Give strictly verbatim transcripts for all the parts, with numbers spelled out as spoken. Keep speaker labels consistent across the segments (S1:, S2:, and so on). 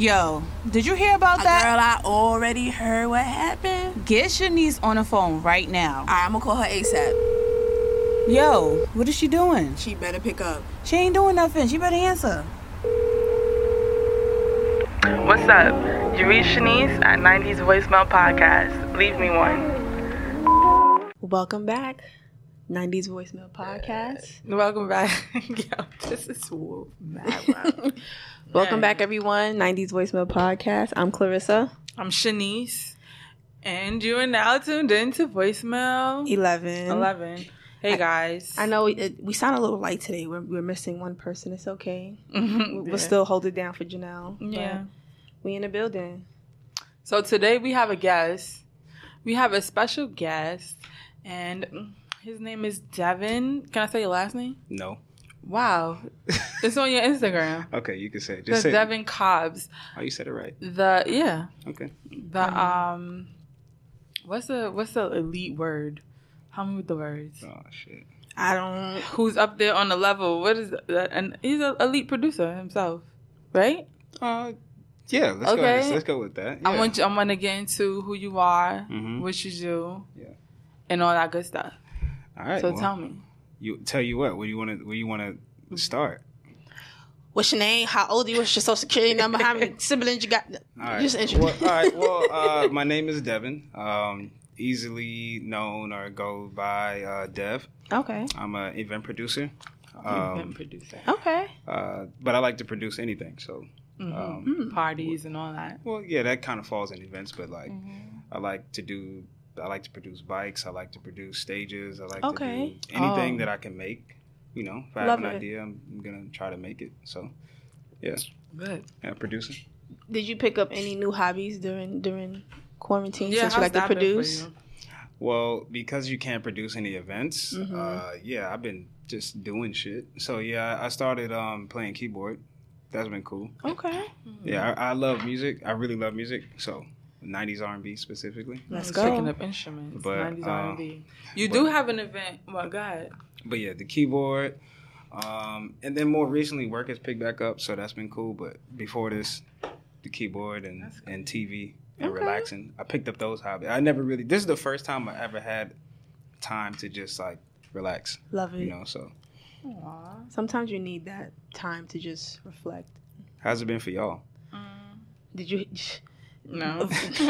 S1: Yo, did you hear about that?
S2: Girl, I already heard what happened.
S1: Get Shanice on the phone right now.
S2: All right, I'm gonna call her ASAP.
S1: Yo, what is she doing?
S2: She better pick up.
S1: She ain't doing nothing. She better answer.
S3: What's up? You reached Shanice at nineties Voicemail Podcast. Leave me one.
S2: Welcome back. nineties Voicemail Podcast.
S3: Welcome back. Yo, this is mad loud.
S2: Welcome back, everyone. nineties Voicemail Podcast. I'm Clarissa.
S3: I'm Shanice. And you are now tuned in to Voicemail
S2: eleven.
S3: eleven. Hey, guys.
S2: I, I know we, we sound a little light today. We're, we're missing one person. It's okay.
S3: Mm-hmm.
S2: We'll
S3: yeah.
S2: still hold it down for Janelle.
S3: Yeah.
S2: We in the building.
S3: So today we have a guest. We have a special guest. And his name is Devin. Can I say your last name?
S4: No.
S3: Wow. It's on your Instagram.
S4: Okay, you can say it.
S3: The
S4: Just say
S3: Devin
S4: it.
S3: Cobbs.
S4: Oh, you said it right.
S3: The yeah.
S4: Okay.
S3: The um what's the what's the elite word? Help me with the words.
S4: Oh shit.
S2: I don't.
S3: Who's up there on the level? What is that? And he's an elite producer himself, right?
S4: Uh yeah, let's
S3: Okay.
S4: go let's, let's go with that. Yeah.
S3: I want you, I want to get into who you are,
S4: Mhm.
S3: what you do,
S4: Yeah.
S3: and all that good stuff.
S4: All right.
S3: So
S4: well,
S3: tell me.
S4: You tell you what, where you want to where you want to start?
S2: What's your name? How old are you? What's your social security number? How many siblings you got?
S4: All right.
S2: Just introduce.
S4: Well, all right. Well, uh, my name is Devin. Um, easily known or go by uh, Dev.
S2: Okay.
S4: I'm an event producer.
S3: Event
S4: Um,
S3: producer.
S2: Okay.
S4: uh, but I like to produce anything. So,
S3: Mhm.
S4: um,
S3: Parties and all that.
S4: well, yeah, that kind of falls in events. But like,
S3: Mm-hmm.
S4: I like to do. I like to produce bikes. I like to produce stages. I like
S2: Okay.
S4: to do anything
S3: Oh.
S4: that I can make. You know, if I
S2: Love
S4: have an
S2: it.
S4: idea, I'm, I'm gonna try to make it. So, yeah,
S3: Good.
S4: yeah, producing.
S2: Did you pick up any new hobbies during during quarantine
S3: Yeah,
S2: since you
S3: how's
S2: like to
S3: that been for
S2: produce?
S3: you?
S4: Well, because you can't produce any events,
S2: Mhm.
S4: uh, yeah, I've been just doing shit. So yeah, I started um, playing keyboard. That's been cool.
S2: Okay.
S4: Yeah, I, I love music. I really love music. So nineties R and B specifically.
S2: Let's
S3: Just
S2: go.
S3: Picking up instruments.
S4: But,
S3: nineties
S4: uh,
S3: R and B. You
S4: but-
S3: do have an event. Well, go ahead.
S4: But yeah, the keyboard. Um, and then more recently, work has picked back up. So that's been cool. But before this, the keyboard and,
S3: That's cool.
S4: and T V and
S2: Okay.
S4: relaxing. I picked up those hobbies. I never really, this is the first time I ever had time to just like relax,
S2: Love it.
S4: you know, so.
S3: Aw.
S2: Sometimes you need that time to just reflect.
S4: How's it been for y'all?
S2: Did you?
S3: No.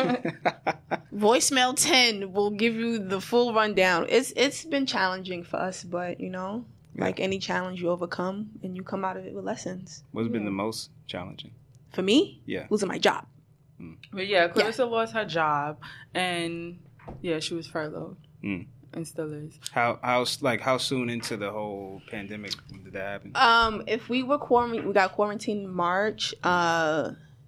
S2: Voicemail ten will give you the full rundown. It's it's been challenging for us, but you know,
S4: Yeah.
S2: like any challenge, you overcome and you come out of it with lessons.
S4: What's been the most challenging?
S2: For me,
S4: Yeah.
S2: losing my job.
S3: But yeah, Clarissa lost her job, and yeah, she was furloughed,
S4: Mm.
S3: and still is.
S4: How how like how soon into the whole pandemic did that happen?
S2: Um, if we were quarantined, we got quarantined in March. Uh,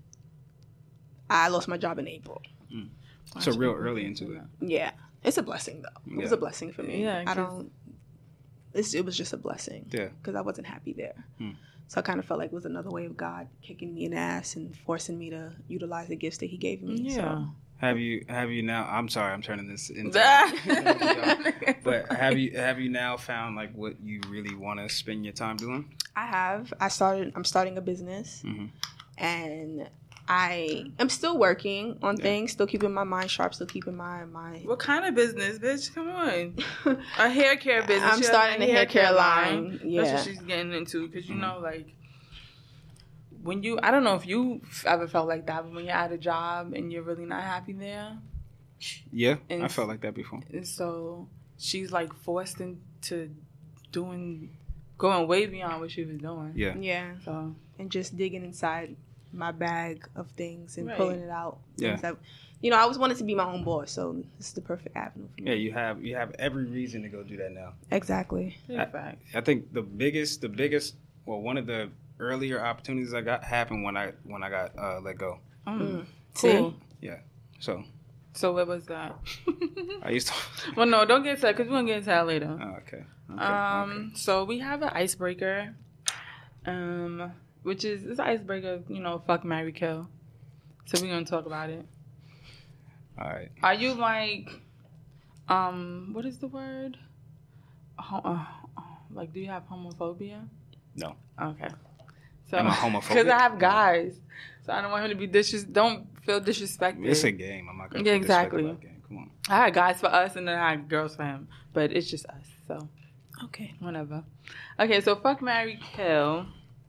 S2: I lost my job in April.
S4: So real early into it.
S2: Yeah, it's a blessing though. It was
S4: Yeah.
S2: a blessing for me.
S3: Yeah,
S2: I
S3: 'cause-
S2: don't. It's, it was just a blessing.
S4: Yeah.
S2: Because I wasn't happy there.
S4: Hmm.
S2: So I kind of felt like it was another way of God kicking me in the ass and forcing me to utilize the gifts that He gave me.
S3: Yeah.
S2: So.
S4: Have you have you now? I'm sorry, I'm turning this into.
S3: But
S4: but have you have you now found like what you really want to spend your time doing?
S2: I have. I started. I'm starting a business,
S4: Mhm.
S2: and I am still working on
S4: Yeah.
S2: things. Still keeping my mind sharp. Still keeping my my.
S3: what kind of business, bitch? Come on, a hair care business.
S2: I'm
S3: She has
S2: starting a hair care line. Yeah.
S3: That's what she's getting into because you know, like when you, I don't know if you ever felt like that, but when you're at a job and you're really not happy there,
S4: Yeah, I
S3: And-
S4: felt like that before.
S3: and so she's like forced into doing, going way beyond what she was doing.
S4: Yeah,
S2: Yeah,
S3: So
S2: and just digging inside my bag of things and
S3: Right.
S2: pulling it out.
S4: Yeah.
S2: Things that, you know, I always wanted to be my own boss, so this is the perfect avenue for me.
S4: yeah. You have you have every reason to go do that now.
S2: Exactly.
S3: big
S4: I-
S3: fact.
S4: I think the biggest the biggest well one of the earlier opportunities I got happened when I when I got uh, let go.
S3: Mm.
S2: See?
S3: Cool.
S4: So
S3: So what was that?
S4: I used to.
S3: Well, no, don't get to that because we're gonna get to that later.
S4: Oh, okay. Okay.
S3: um,
S4: okay.
S3: so we have an icebreaker, um, which is this icebreaker, you know, fuck, marry, kill. So we're gonna talk about it.
S4: All right.
S3: Are you like, um, what is the word? Ho- uh, like, do you have homophobia?
S4: No.
S3: Okay. So,
S4: Am I homophobic?
S3: because I have guys So I don't want him to be disres. Don't feel disrespected.
S4: It's a game. I'm not gonna.
S3: Yeah,
S4: feel
S3: exactly.
S4: disrespected about the game. Come on.
S3: I had guys for us and then I had girls for him, but it's just us. So
S2: Okay.
S3: whatever. Okay, so fuck, marry, kill.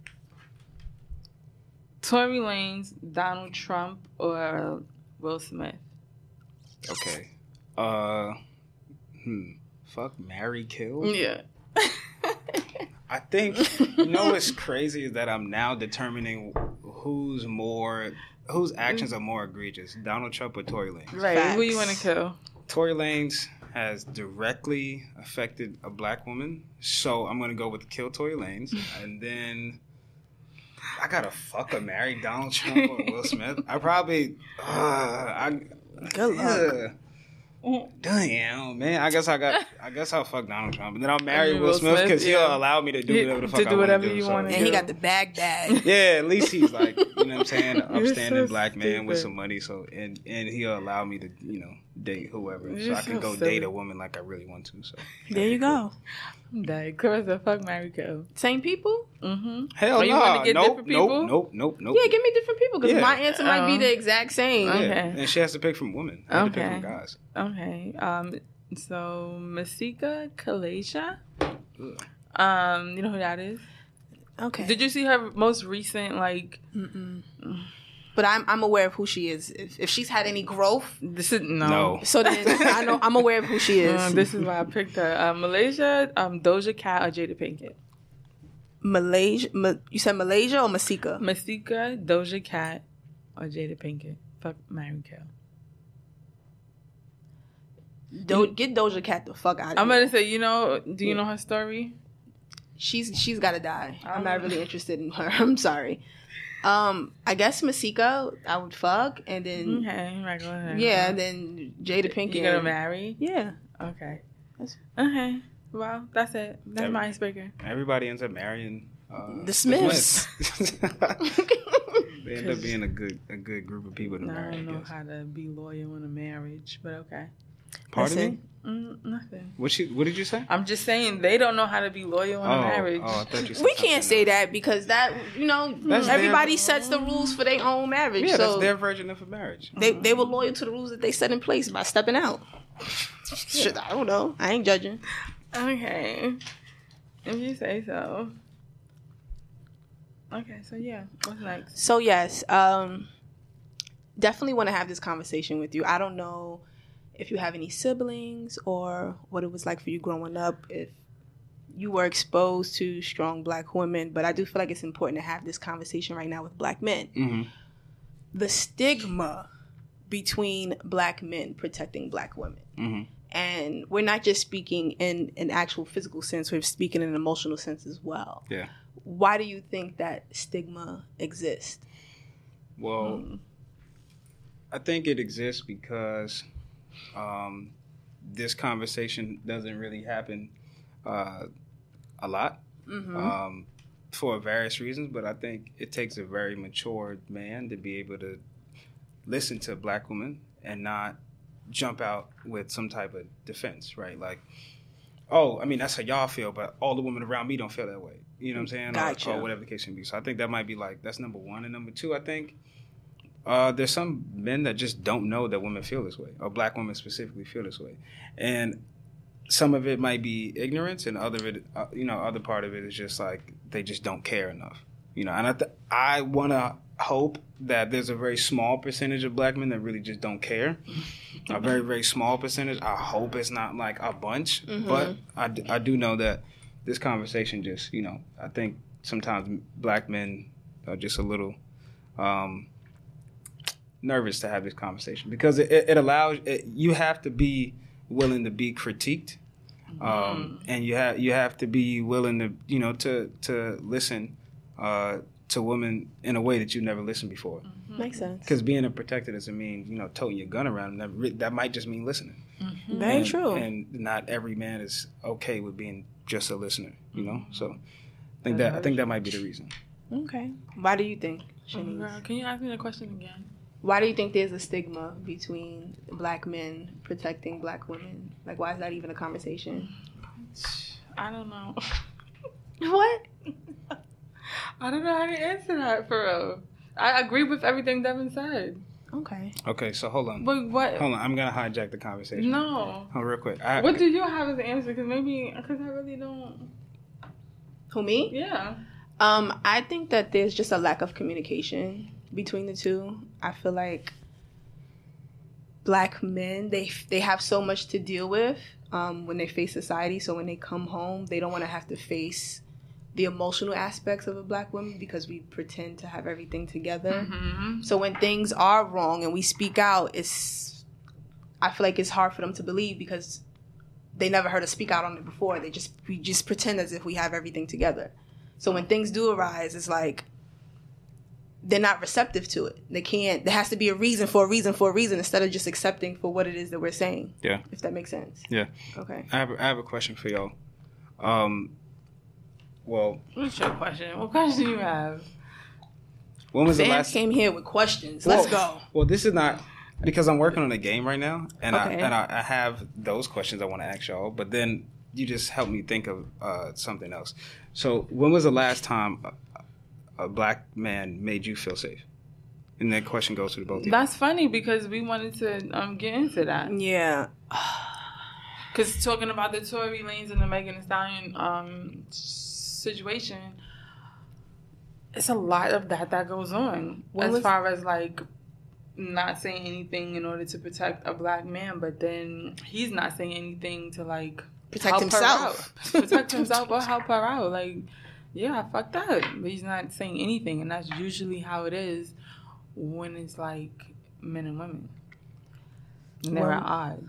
S3: Tory Lanez, Donald Trump, or Will Smith.
S4: Okay. Uh. Hmm. Fuck, marry, kill.
S3: Yeah.
S4: I think you know what's crazy is that I'm now determining who's more, whose actions are more egregious, Donald Trump or Tory Lanez.
S3: Right.
S2: Facts.
S3: Who you want to kill?
S4: Tory Lanez has directly affected a black woman, so I'm gonna go with kill Tory Lanez, and then I gotta fuck or marry Donald Trump or Will Smith. I probably, uh, I
S2: Good luck.
S4: uh, Damn, man. I guess I got. I guess I'll fuck Donald Trump, and then I'll marry
S3: And
S4: Will
S3: Will
S4: Smith
S3: Smith,
S4: because
S3: yeah.
S4: he'll allow me to do
S3: He-
S4: whatever the
S3: to
S4: fuck
S3: do
S4: I want
S3: whatever
S4: to do.
S3: you
S4: so.
S3: wanna
S2: And he got the bag bag.
S4: Yeah, at least he's like, you know what I'm saying, an
S3: You're
S4: upstanding
S3: so
S4: black man with
S3: stupid.
S4: some money. So and and he'll allow me to, you know, date whoever. So
S3: You're
S4: I can
S3: so
S4: go
S3: silly.
S4: date a woman like I really want to. So
S2: There you go.
S3: I'm dead. Clarissa, fuck, marry, kill.
S2: Same people?
S3: Mm-hmm.
S4: Hell
S3: Or
S4: no.
S3: you wanna get
S4: nope,
S3: different people?
S4: nope, nope, nope, nope.
S2: Yeah, give me different people because
S4: Yeah.
S2: my answer might be
S3: Um,
S2: the exact same.
S4: Yeah,
S3: Okay.
S4: and she has to pick from women. I have to pick
S3: Okay.
S4: from guys.
S3: Okay. Um. So Masika Kalesia.
S4: Ugh.
S3: Um. You know who that is?
S2: Okay.
S3: Did you see her most recent like?
S2: Mm-mm. But I'm I'm aware of who she is. If, if she's had any growth,
S3: This is no.
S4: No.
S2: so then I know I'm aware of who she is.
S3: Uh, this is why I picked her. Uh, Malaysia, um, Doja Cat or Jada Pinkett.
S2: Malaysia. Ma, you said Malaysia or Masika?
S3: Masika, Doja Cat, or Jada Pinkett. Fuck, marry, kill.
S2: Do, get Doja Cat the fuck out of
S3: I'm
S2: here.
S3: gonna say, you know, do you know her story?
S2: She's she's got to die. I'm not
S3: Um,
S2: really interested in her. I'm sorry. Um, I guess Masika I would fuck, and then
S3: Okay, regular.
S2: yeah, then Jada Pinkett.
S3: You gonna marry?
S2: Yeah.
S3: Okay.
S2: That's-
S3: Okay. Well, that's it. That's
S4: Every-
S3: my icebreaker.
S4: Everybody ends up marrying uh,
S2: The Smiths.
S4: They end up being a good a good group of people to
S3: I
S4: marry.
S3: don't
S4: I
S3: know
S4: guess.
S3: how to be loyal in a marriage, but okay.
S4: Pardon
S2: Listen.
S4: me?
S3: Mm, nothing.
S4: What she? What did you say?
S3: I'm just saying they don't know how to be loyal in
S4: oh,
S3: a marriage.
S4: oh, I thought you said
S2: We can't
S4: something
S2: say
S4: else.
S2: that because that you know
S4: That's
S2: everybody
S4: their-
S2: sets the rules for their own marriage.
S4: Yeah,
S2: so
S4: that's their version of a marriage.
S2: they they were loyal to the rules that they set in place by stepping out. Shit, I don't know. I ain't judging.
S3: Okay. If you say so. Okay, so yeah. What's next?
S2: So yes, um, definitely want to have this conversation with you. I don't know if you have any siblings or what it was like for you growing up, if you were exposed to strong black women, but I do feel like it's important to have this conversation right now with black men.
S4: Mm-hmm.
S2: The stigma between black men protecting black women.
S4: Mm-hmm.
S2: And we're not just speaking in an actual physical sense, we're speaking in an emotional sense as well.
S4: Yeah.
S2: Why do you think that stigma exists?
S4: Well,
S3: Mm.
S4: I think it exists because um, this conversation doesn't really happen uh, a lot
S2: Mm-hmm.
S4: um, for various reasons. But I think it takes a very mature man to be able to listen to a black woman and not jump out with some type of defense, right? Like, oh, I mean, that's how y'all feel, but all the women around me don't feel that way. You know what I'm saying?
S2: Gotcha.
S4: Or, or whatever the case may be. So I think that might be like, that's number one. And number two, I think uh, there's some men that just don't know that women feel this way, or black women specifically feel this way. And some of it might be ignorance, and other of it, uh, you know, other part of it is just like they just don't care enough. You know, and I th- I want to hope that there's a very small percentage of black men that really just don't care. A very, very small percentage. I hope it's not like a bunch,
S2: Mhm.
S4: but I, d- I do know that this conversation just, you know, I think sometimes black men are just a little um, nervous to have this conversation because it, it allows, it, you have to be willing to be critiqued. Um, and you have you have to be willing to, you know, to to listen uh, to women in a way that you've never listened before.
S2: Makes sense.
S4: Because being a protector doesn't mean, you know, toting your gun around. That, re- that might just mean listening.
S2: Very
S4: and,
S2: true.
S4: And not every man is okay with being just a listener, you know? So I think that I think that might be the reason.
S2: Okay. Why do you think,
S3: Oh,
S2: Shanice?
S3: girl, can you ask me the question again?
S2: Why do you think there's a stigma between black men protecting black women? Like, why is that even a conversation?
S3: I don't know.
S2: What?
S3: I don't know how to answer that for real. I agree with everything Devin said.
S2: Okay.
S4: Okay, so hold on.
S3: But what?
S4: Hold on, I'm gonna hijack the conversation.
S3: No.
S4: Hold on, real quick. I,
S3: What do you have as the answer? Because maybe, because I really don't.
S2: Who, me?
S3: Yeah.
S2: Um, I think that there's just a lack of communication between the two. I feel like black men, they they have so much to deal with um, when they face society. So when they come home, they don't want to have to face the emotional aspects of a black woman because we pretend to have everything together.
S3: Mm-hmm.
S2: So when things are wrong and we speak out, it's I feel like it's hard for them to believe because they never heard us speak out on it before. They just we just pretend as if we have everything together. So when things do arise, it's like they're not receptive to it. They can't. There has to be a reason for a reason for a reason instead of just accepting for what it is that we're saying.
S4: Yeah.
S2: If that makes sense.
S4: Yeah.
S2: Okay.
S4: I have, I have a question for y'all. Um, well,
S3: What's your question? What question do you have?
S4: when was the
S2: Fans
S4: last?
S2: came here with questions.
S4: Well,
S2: Let's go.
S4: Well, this is not because I'm working on a game right now, and
S2: Okay.
S4: I and I, I have those questions I want to ask y'all. But then you just helped me think of uh, something else. So, when was the last time a, a black man made you feel safe? And that question goes to the both of you.
S3: That's funny because we wanted to um, get into that.
S2: Yeah.
S3: Because talking about the Tory Lanez and the Megan Thee Stallion um, situation, it's a lot of that that goes on.
S2: What
S3: as
S2: was-
S3: far as like not saying anything in order to protect a black man, but then he's not saying anything to like
S2: Protect
S3: help
S2: himself.
S3: her out. Protect himself or help her out. Like, yeah, I fucked up, but he's not saying anything, and that's usually how it is when it's like men and women. And they're
S2: Well,
S3: at odds.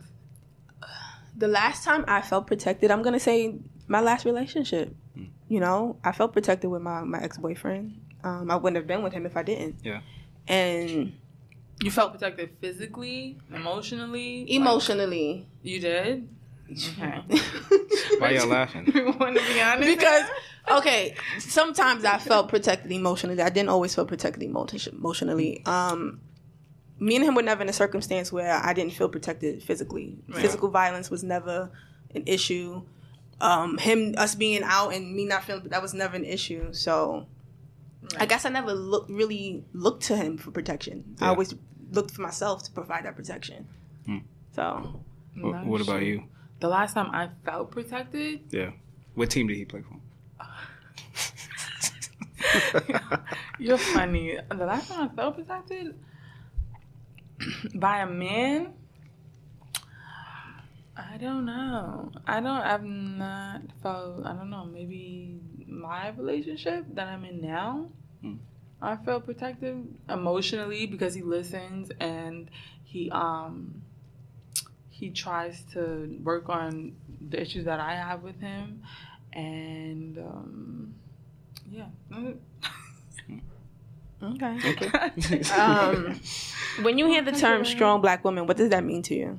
S2: The last time I felt protected, I'm gonna say my last relationship.
S4: Mm.
S2: You know, I felt protected with my, my ex boyfriend. Um, I wouldn't have been with him if I didn't.
S4: Yeah.
S2: And
S3: You felt protected physically, emotionally,
S2: emotionally,
S3: Like, you did. Okay.
S4: Why y'all laughing?
S3: We want to be honest.
S2: because okay, sometimes I felt protected emotionally. I didn't always feel protected emotion- emotionally. Um, me and him were never in a circumstance where I didn't feel protected physically.
S3: Right.
S2: Physical violence was never an issue. Um, him, us being out and me not feeling, that was never an issue. So
S3: Right.
S2: I guess I never look, really looked to him for protection.
S4: Yeah.
S2: I always looked for myself to provide that protection.
S4: Hmm.
S2: So
S4: What,
S3: Not
S4: what about
S3: sure.
S4: you?
S3: The last time I felt protected,
S4: Yeah. What team did he play for?
S3: you're funny. The last time I felt protected by a man, I don't know. I don't. I've not felt. I don't know. Maybe my relationship that I'm in now,
S4: Hmm.
S3: I felt protected emotionally because he listens and he um he tries to work on the issues that I have with him, and um yeah.
S2: okay. um, when you hear the term "strong black woman," what does that mean to you?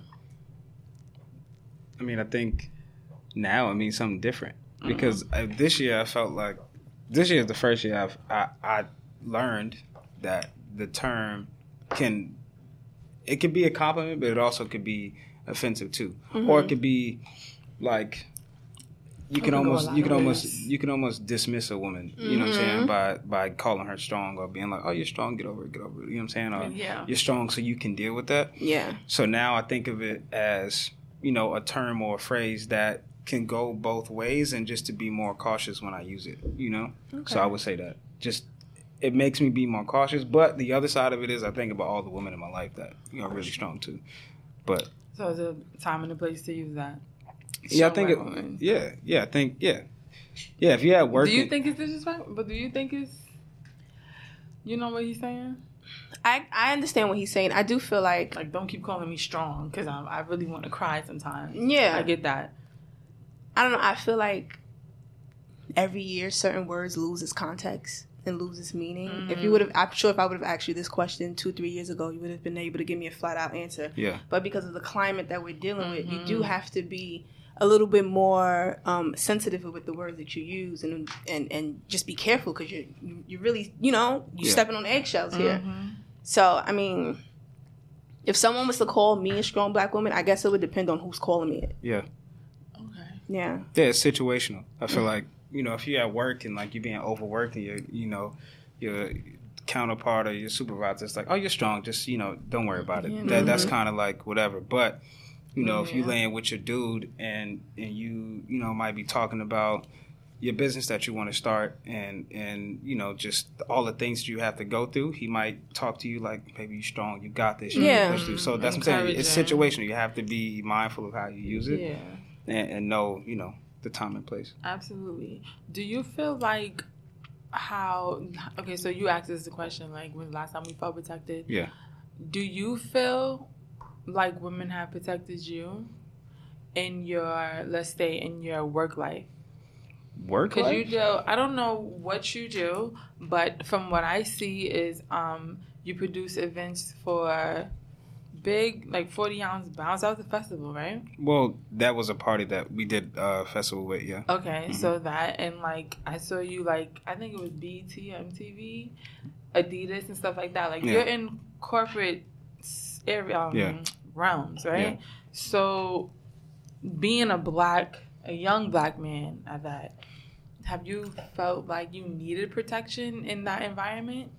S4: I mean, I think now it means something different because uh, this year I felt like this year is the first year I've, I I learned that the term can it could be a compliment, but it also could be offensive too,
S2: Mm-hmm.
S4: or it could be like you can
S3: can go a
S4: almost
S3: lot
S4: you
S3: of
S4: can almost
S3: ways.
S4: you can almost dismiss a woman, you know what I'm saying,
S2: Mm-hmm.
S4: by by calling her strong or being like, oh, you're strong, get over it, get over it, you know what I'm saying, or
S3: Yeah.
S4: you're strong so you can deal with that.
S2: Yeah.
S4: So now I think of it as, you know, a term or a phrase that can go both ways and just to be more cautious when I use it, you know?
S2: Okay.
S4: So I would say that. Just, it makes me be more cautious. But the other side of it is I think about all the women in my life that, you know, are really strong too. But,
S3: So it's a time and a place to use that.
S4: yeah, I
S3: Strong
S4: think it,
S3: white woman.
S4: yeah, yeah, I think, yeah. Yeah, if you're at work.
S3: Do you
S4: and-
S3: think it's disrespectful? But do you think it's, you know what he's saying?
S2: I, I understand what he's saying. I do feel like,
S3: Like, don't keep calling me strong because I I really want to cry sometimes.
S2: Yeah.
S3: I get that.
S2: I don't know, I feel like every year certain words lose its context and lose its meaning. If you would have, I'm sure if I would have asked you this question two, three years ago, you would have been able to give me a flat out answer.
S4: Yeah.
S2: But because of the climate that we're dealing with, you do have to be a little bit more um, sensitive with the words that you use and and, and just be careful because you're, you you really, you know, you're
S4: Yeah.
S2: stepping on eggshells here.
S3: Mm-hmm.
S2: So, I mean, if someone was to call me a strong black woman, I guess it would depend on who's calling me it.
S4: Yeah.
S3: Okay.
S2: Yeah.
S4: Yeah, it's situational. I feel like, you know, if you're at work and like you're being overworked and you're, you know, you're counterpart or your supervisor, it's like, oh, you're strong. Just, you know, don't worry about it.
S2: Yeah.
S4: That, that's
S2: Mhm.
S4: kind of like whatever. But, you know, if you
S3: Yeah.
S4: laying with your dude and, and you, you know, might be talking about your business that you want to start and, and, you know, just all the things you have to go through, he might talk to you like, baby, you're strong. You got this. You
S2: Yeah.
S4: can push through. So that's what I'm saying. It's
S3: Encouraging.
S4: situational. You have to be mindful of how you use it
S3: Yeah.
S4: and, and know, you know, the time and place.
S3: Absolutely. Do you feel like how? Okay, so you asked us the question like, when last time we felt protected?
S4: Yeah.
S3: Do you feel like women have protected you in your, let's say, in your work life?
S4: Work
S3: Because you
S4: life?
S3: do, I don't know what you do, but from what I see is um, you produce events for big, like forty ounce bounce. That was a festival, right?
S4: Well, that was a party that we did a festival with, yeah.
S3: Okay, so that, and like I saw you, like I think it was B E T, M T V, Adidas, and stuff like that. Like
S4: Yeah.
S3: you're in corporate s- area um,
S4: Yeah.
S3: realms, right?
S4: Yeah.
S3: So being a black, a young black man at that, have you felt like you needed protection in that environment?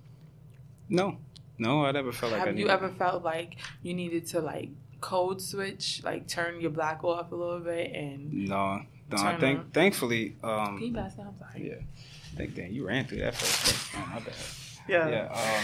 S4: No. No, I never felt like I
S3: have you
S4: needed-
S3: ever felt like you needed to like code switch, like turn your black off a little bit and
S4: No. No, I
S3: Turn
S4: think,
S3: on.
S4: thankfully,
S3: Can you
S4: um,
S3: pass that? I'm sorry.
S4: yeah. I think, Dan, you ran through that first. Oh, my bad.
S3: Yeah.
S4: Yeah. Um,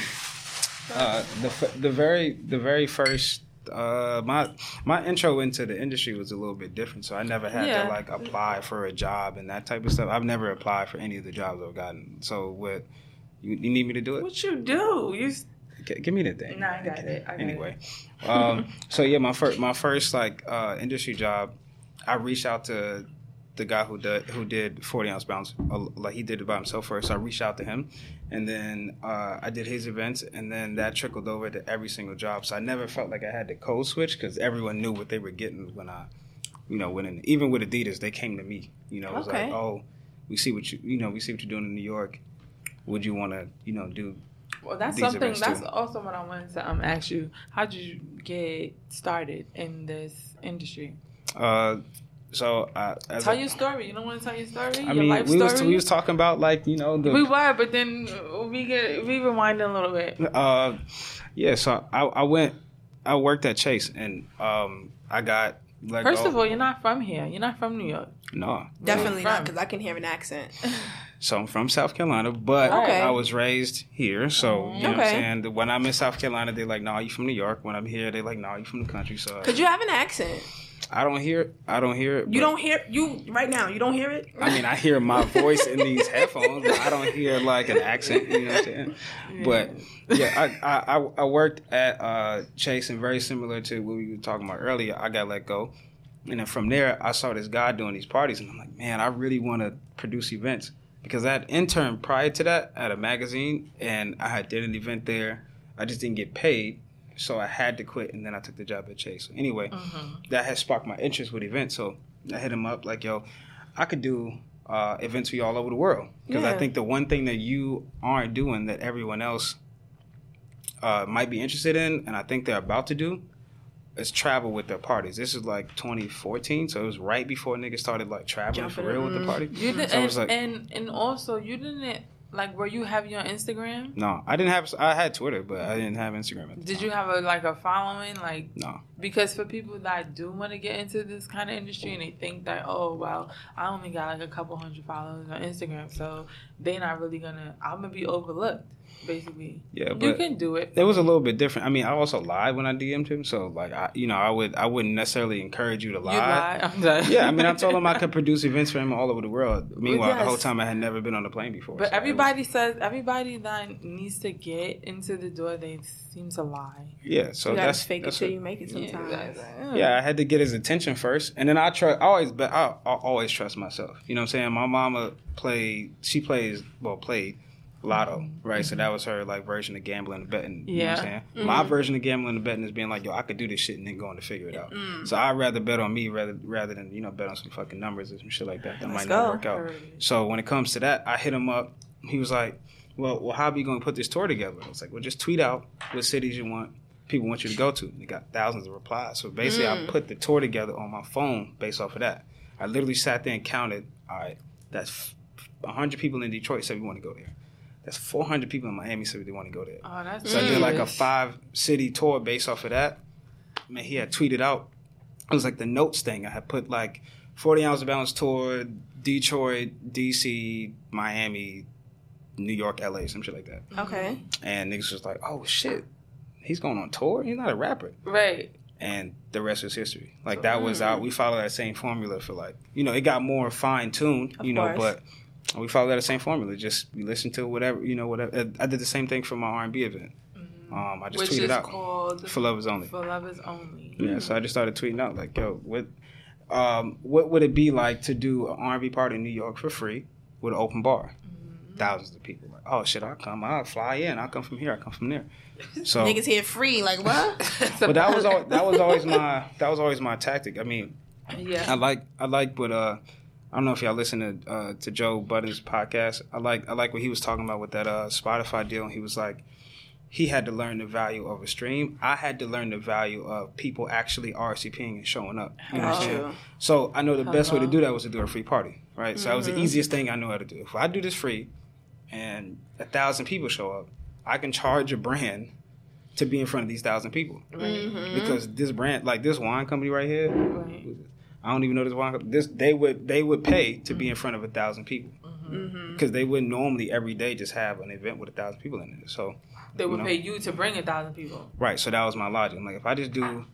S4: uh, the f- the very the very first uh, my my intro into the industry was a little bit different, so I never had
S3: Yeah.
S4: to like apply for a job and that type of stuff. I've never applied for any of the jobs I've gotten. So what you, you need me to do it?
S3: What you do? You s-
S4: G- give me the thing.
S3: No, I got it. I got
S4: anyway, um, so yeah, my first my first like uh, industry job, I reached out to the guy who did who did forty ounce bounce. Uh, like he did it by himself first. So I reached out to him, and then uh, I did his events, and then that trickled over to every single job. So I never felt like I had to code switch because everyone knew what they were getting when I, you know, went in. Even with Adidas, they came to me. You know, it was
S2: Okay.
S4: like, oh, we see what you you know we see what you're doing in New York. Would you want to you know do?
S3: Well, that's
S4: These
S3: something.
S4: events,
S3: That's
S4: too.
S3: also what I wanted to um ask you. How did you get started in this industry?
S4: Uh, so uh, as
S3: Tell
S4: a-
S3: your story. You don't want to tell your story.
S4: I
S3: your
S4: mean,
S3: life
S4: we was
S3: story.
S4: we was talking about like you know the
S3: We were, but then we get we rewind a little bit.
S4: uh, yeah. So I, I went, I worked at Chase, and um, I got let
S3: First
S4: go.
S3: of all, you're not from here. You're not from New York.
S4: no.
S2: Definitely
S3: Where
S2: not,
S3: you
S2: because I can hear an accent.
S4: So I'm from South Carolina, but
S2: Okay.
S4: I was raised here. So you know what I'm
S2: Okay.
S4: saying. When I'm in South Carolina, they're like, "No, you from New York." When I'm here, they're like, "No, you from the country." So
S2: Because you have an accent.
S4: I don't hear, I don't hear it.
S2: You
S4: but-
S2: don't hear, you, right now, you don't hear it?
S4: I mean, I hear my voice in these headphones, but I don't hear like an accent. You know what I'm saying? But yeah, I I, I worked at uh, Chase, and very similar to what we were talking about earlier. I got let go, and then from there, I saw this guy doing these parties, and I'm like, man, I really want to produce events because I had interned prior to that at a magazine, and I had did an event there. I just didn't get paid. So I had to quit, and then I took the job at Chase. So anyway, that has sparked my interest with events. So I hit him up like, yo, I could do uh, events for you all over the world. Because I
S2: Yeah.
S4: think the one thing that you aren't doing that everyone else uh, might be interested in, and I think they're about to do, is travel with their parties. This is like twenty fourteen, so it was right before niggas started like traveling for
S2: Jumping,
S4: real with the
S2: mm.
S4: party.
S3: You did,
S4: So I
S3: and,
S4: was like,
S3: and and also you didn't like. Were you heavy on Instagram?
S4: no, I didn't have. I had Twitter, but I didn't have Instagram at the
S3: Did
S4: time.
S3: you have a like a following? Like
S4: No.
S3: because for people that do want to get into this kind of industry and they think that, oh well, I only got like a couple hundred followers on Instagram, so they're not really gonna. I'm gonna be overlooked, basically.
S4: Yeah,
S3: you
S4: but
S3: can do it.
S4: it was a little bit different. I mean, I also lied when I D M'd him, so like, I, you know, I would, I wouldn't necessarily encourage you to lie.
S3: You lie. I'm done.
S4: Yeah, I mean, I told him I could produce events for him all over the world. Meanwhile, the
S3: yes.
S4: whole time I had never been on a plane before.
S3: But
S4: so it was-
S3: everybody says everybody that needs to get into the door, they seem to lie.
S4: yeah, so
S2: You gotta
S4: that's
S2: fake it
S4: that's
S2: till
S4: what-
S2: you make it sometimes.
S4: Yeah, I had to get his attention first, and then I trust. I always, but I, I always trust myself. You know what I'm saying? My mama played. She plays well, played Lotto, right? So that was her like version of gambling and betting. You know what I'm
S3: Yeah.
S4: saying?
S2: Mm-hmm.
S4: My version of gambling and betting is being like, yo, I could do this shit and then going to figure it out.
S2: Mm.
S4: So I'd rather bet on me rather rather than you know bet on some fucking numbers or some shit like that that
S2: Let's
S4: might not
S2: go.
S4: work out.
S3: Alright.
S4: So when it comes to that, I hit him up. He was like, well, well, how are we going to put this tour together? I was like, well, just tweet out what cities you want. People want you to go to. And he got thousands of replies. So basically,
S2: Mm.
S4: I put the tour together on my phone based off of that. I literally sat there and counted. All right, that's one hundred people in Detroit said we want to go there. There's four hundred people in Miami said they want to go there.
S3: Oh, that's
S4: So I did like a
S3: nice.
S4: five city tour based off of that. Man, he had tweeted out. It was like the notes thing. I had put like forty ounce of balance tour, Detroit, D C, Miami, New York, L A, some shit like that.
S2: Okay.
S4: And niggas was like, oh shit, he's going on tour? He's not a rapper.
S3: Right.
S4: And the rest is history. Like that was out. We followed that same formula for like, you know, it got more fine tuned, you know,
S2: course.
S4: but we followed that same formula. Just we listened to whatever, you know, whatever. I did the same thing for my R and B event. Um, I just
S3: Which
S4: tweeted
S3: is
S4: out
S3: called
S4: For Lovers Only.
S3: For Lovers Only.
S4: Yeah, so I just started tweeting out like, yo, what, um, what would it be like to do an R and B party in New York for free with an open bar?
S3: Mm-hmm.
S4: Thousands of people like, oh shit, I'll come, I'll fly in, I'll come from here, I'll come from there. So,
S2: Niggas here free, like what?
S4: but that was al- that was always my that was always my tactic. I mean,
S3: Yeah.
S4: I like I like what uh I don't know if y'all listen to uh, to Joe Budden's podcast. I like I like what he was talking about with that uh, Spotify deal. He was like, he had to learn the value of a stream. I had to learn the value of people actually RSVPing and showing up. You know what I'm saying?
S2: True.
S4: So I know the best way to
S3: Hello.
S4: do that was to do a free party, right? So that was the easiest thing I knew how to do. If I do this free and a thousand people show up, I can charge a brand to be in front of these thousand people.
S2: Mm-hmm.
S4: Because this brand, like this wine company right here,
S3: Right.
S4: I don't even know this wine company. This they would they would pay to be in front of a thousand people
S2: Mm-hmm.
S4: because they wouldn't normally every day just have an event with a thousand people in it. So
S3: They would
S4: you know.
S3: pay you to bring a thousand people.
S4: right, so that was my logic. I'm like, if I just do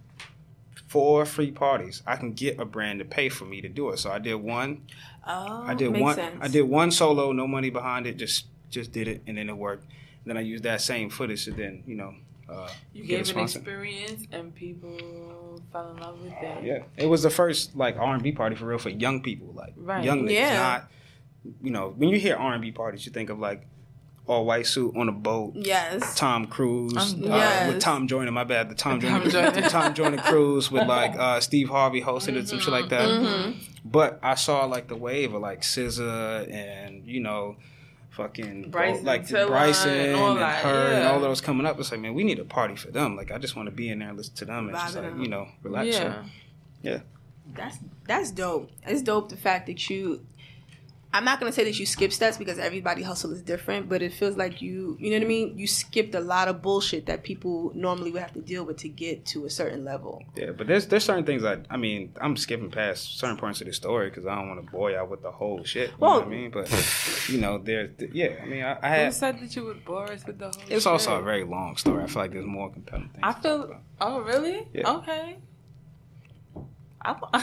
S4: four free parties, I can get a brand to pay for me to do it. So I did one.
S2: Oh,
S4: I did
S2: makes
S4: one.
S2: sense.
S4: I did one solo, no money behind it. Just just did it, and then it worked. Then I used that same footage to then you know. Uh,
S3: You
S4: get a
S3: gave an
S4: sponsor.
S3: experience, and people fell in love with it.
S4: Yeah, it was the first like R and B party for real for young people, like
S3: Right.
S4: young niggas.
S2: Yeah.
S4: Not, you know, when you hear R and B parties, you think of like all white suit on a boat,
S2: Yes.
S4: Tom Cruise,
S3: Um,
S4: uh,
S2: yes.
S4: with Tom Joyner. My bad, the Tom
S3: Tom
S4: Joyner,
S3: Joyner.
S4: the Tom Joyner cruise with like uh, Steve Harvey hosted it, some shit like that.
S2: Mm-hmm.
S4: But I saw like the wave of like S Z A and you know. Fucking
S3: Bryson
S4: like
S3: Tiller
S4: Bryson
S3: and
S4: and,
S3: all that,
S4: her and
S3: yeah.
S4: all those coming up. It's like, man, we need a party for them. Like, I just want to be in there and listen to them and just
S2: Vibing
S4: like,
S2: out.
S4: you know, relax.
S3: Yeah.
S4: So,
S2: That's that's dope. It's dope the fact that you. I'm not gonna say that you skip steps because everybody hustle is different, but it feels like you, you know what I mean. You skipped a lot of bullshit that people normally would have to deal with to get to a certain level.
S4: yeah, but there's there's certain things I I mean I'm skipping past certain points of the story because I don't want to bore y'all with the whole shit. You
S2: Well-
S4: know what I mean? But you know, there's yeah. I mean, I, I
S3: Who
S4: had.
S3: said that you would bore us with the whole
S4: It's
S3: shit?
S4: also a very long story. I feel like there's more compelling things.
S3: I
S4: to
S3: feel.
S4: talk about.
S3: Oh, really?
S4: Yeah.
S3: Okay. I, wa-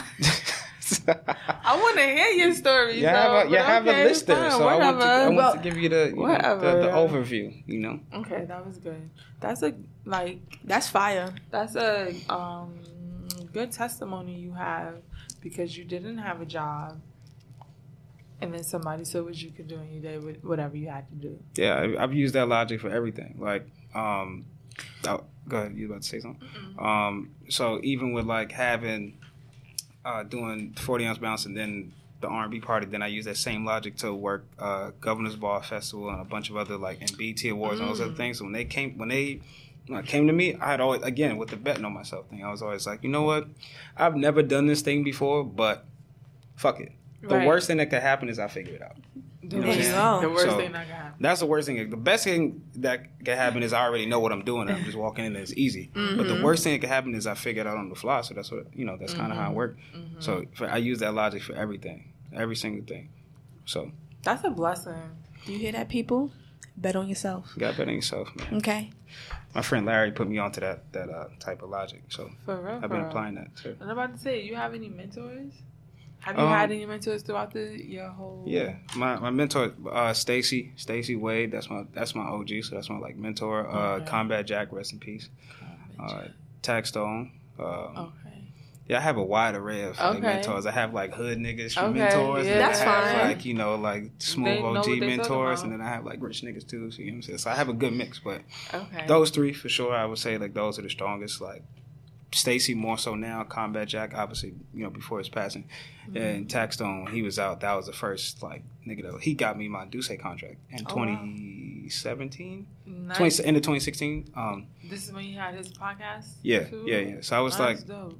S3: I want to hear your story.
S4: You
S3: so,
S4: have a, you
S3: but
S4: have
S3: okay,
S4: a list there,
S3: fine,
S4: so I want, to, I want
S3: whatever.
S4: to give you the, you know,
S3: Whatever.
S4: the the overview. You know,
S3: Okay, that was good. That's a like.
S2: That's fire.
S3: That's a um good testimony you have because you didn't have a job, and then somebody said what you could do, and you did what- whatever you had to do.
S4: yeah, I, I've used that logic for everything. Like, um, oh, go ahead. You about to say something? Um, so even with like having, uh, doing forty ounce bounce and then the R and B party, then I use that same logic to work uh, Governor's Ball Festival and a bunch of other like and B E T Awards and all those other things. So when they came, when they when it came to me, I had always again with the betting on myself thing. I was always like, you know what? I've never done this thing before, but fuck it. The
S3: Right.
S4: worst thing that could happen is I figure it out.
S3: The
S4: You know
S2: what I'm
S3: worst,
S2: saying?
S3: the worst
S4: So-
S3: thing that can happen.
S4: That's the worst thing. The best thing that can happen is I already know what I'm doing and I'm just walking in and it's easy. But the worst thing that can happen is I figure it out on the fly. So that's what, you know, that's kind of how it works. So for, I use that logic for everything, every single thing. So
S3: That's a blessing.
S2: Do you hear that, people? Bet on yourself.
S4: you got to bet on yourself, man.
S2: Okay.
S4: My friend Larry put me onto that that uh, type of logic. So
S3: For real.
S4: I've
S3: for
S4: been
S3: real.
S4: applying that too.
S3: I'm about to say, you have any mentors? Have you
S4: Um,
S3: had any mentors throughout the your whole?
S4: Yeah, my my mentor, uh, Stacy, Stacy Wade. That's my that's my O G. So that's my like mentor. Uh,
S3: Okay.
S4: Combat Jack, rest in peace. Uh, Tax Stone. Um,
S3: Okay.
S4: Yeah, I have a wide array of like,
S3: Okay.
S4: mentors. I have like hood niggas
S3: Okay,
S4: mentors.
S3: yeah.
S4: and
S2: That's
S4: I have,
S2: fine.
S4: Like you know, like smooth
S3: They know
S4: O
S3: what
S4: G
S3: they talking
S4: mentors,
S3: about.
S4: and then I have like rich niggas too. So you know what I'm saying. So I have a good mix, but
S3: Okay.
S4: those three for sure, I would say like those are the strongest. Like Stacy more so now. Combat Jack, obviously, you know, before his passing,
S3: Mm-hmm.
S4: and Tax Stone, he was out. That was the first like nigga that he got me my Duce contract in
S3: Oh, wow.
S4: twenty seventeen,
S3: Nice.
S4: twenty end of twenty sixteen. Um,
S3: This is when you had his podcast.
S4: yeah,
S3: too?
S4: yeah, yeah. So I was
S3: That's
S4: like.
S3: dope.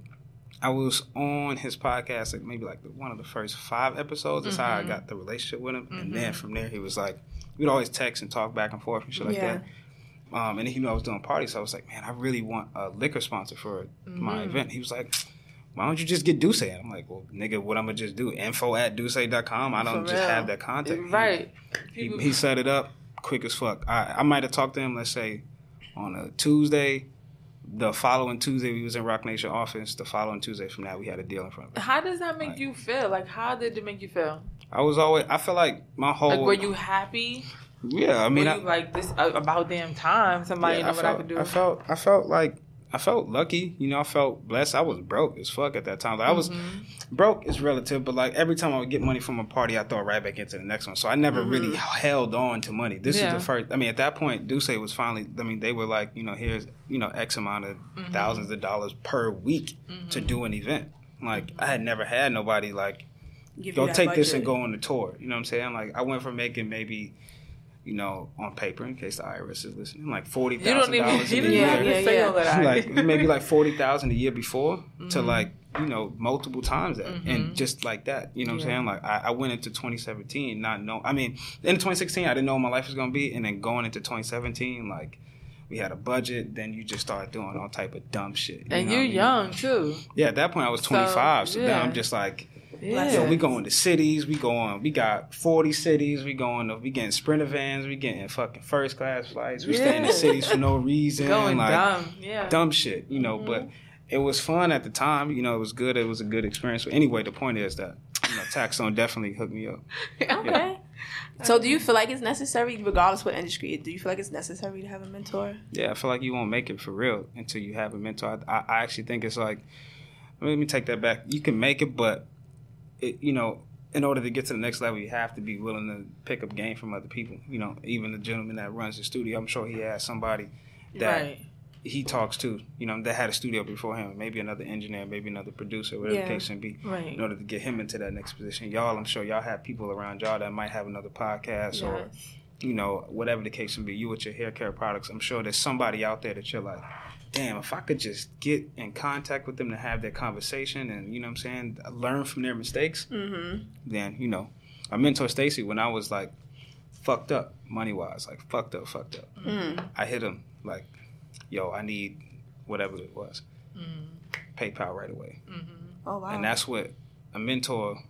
S4: I was on his podcast, like maybe like the, one of the first five episodes. That's mm-hmm. how I got the relationship with him. Mm-hmm. And then from there, he was like, we'd always text and talk back and forth and shit like yeah. that. Um, and then he knew I was doing parties, so I was like, man, I really want a liquor sponsor for mm-hmm. my event. He was like, why don't you just get Duce? And I'm like, well, nigga, what I'm going to just do? Info at Duce dot com? I don't for just real. have that contact.
S3: Right.
S4: He, he, he set it up quick as fuck. I, I might have talked to him, let's say, on a Tuesday. The following Tuesday, we was in Rock Nation office. The following Tuesday from that, we had a deal in front of us.
S3: How does that make
S4: like,
S3: you feel? Like, how did it make you feel?
S4: I was always, I feel like my whole...
S3: Like, were you happy?
S4: Yeah, I mean...
S3: Were
S4: I,
S3: you like, this uh, about damn time, somebody
S4: yeah,
S3: know
S4: I
S3: what
S4: felt,
S3: I could do?
S4: I felt, I felt like, I felt lucky. You know, I felt blessed. I was broke as fuck at that time. Like, I was... Mm-hmm. Broke is relative, but like every time I would get money from a party, I throw it right back into the next one. So I never mm-hmm. really held on to money. This yeah. is the first. I mean, at that point, Duce was finally. I mean, they were like, you know, here's you know X amount of mm-hmm. thousands of dollars per week mm-hmm. to do an event. Like mm-hmm. I had never had nobody like Give go take budget. this and go on the tour. You know what I'm saying? Like I went from making maybe. You know, on paper, in case the I R S is listening, like forty thousand dollars a year.
S3: Yeah, yeah, yeah. All that.
S4: Like maybe like forty thousand a year before mm-hmm. to like you know multiple times that, mm-hmm. and just like that. You know what yeah. I'm saying? Like I, I went into twenty seventeen not know. I mean, in twenty sixteen I didn't know what my life was gonna be, and then going into twenty seventeen like we had a budget. Then you just start doing all type of dumb shit. You
S3: and
S4: know
S3: you're
S4: I mean?
S3: young too.
S4: Yeah, at that point I was twenty-five, so, so yeah. now I'm just like. Yeah. So we going to cities, we going, we got forty cities, we going to, we getting Sprinter vans, we getting fucking first class flights, we yeah. staying in cities for no reason.
S3: Going
S4: like,
S3: dumb, yeah.
S4: Dumb shit, you know, mm-hmm. but it was fun at the time, you know, it was good, it was a good experience. But anyway, the point is that, you know, Taxone definitely hooked me up.
S2: Okay. Yeah. So do you feel like it's necessary, regardless what industry, do you feel like it's necessary to have a mentor?
S4: Yeah, I feel like you won't make it for real until you have a mentor. I, I actually think it's like, let me take that back. You can make it, but It, you know, in order to get to the next level, you have to be willing to pick up game from other people. You know, even the gentleman that runs the studio, I'm sure he has somebody that
S3: right.
S4: he talks to, you know, that had a studio before him. Maybe another engineer, maybe another producer, whatever
S3: yeah.
S4: the case may be,
S3: right.
S4: in order to get him into that next position. Y'all, I'm sure y'all have people around y'all that might have another podcast yes. or, you know, whatever the case may be. You with your hair care products, I'm sure there's somebody out there that you're like, damn, if I could just get in contact with them to have that conversation and, you know what I'm saying, learn from their mistakes, mm-hmm. then, you know, I mentor Stacy when I was, like, fucked up, money-wise, like, fucked up, fucked up. Mm. I hit him, like, yo, I need whatever it was. Mm. PayPal right away.
S2: Mm-hmm. Oh, wow.
S4: And that's what a mentor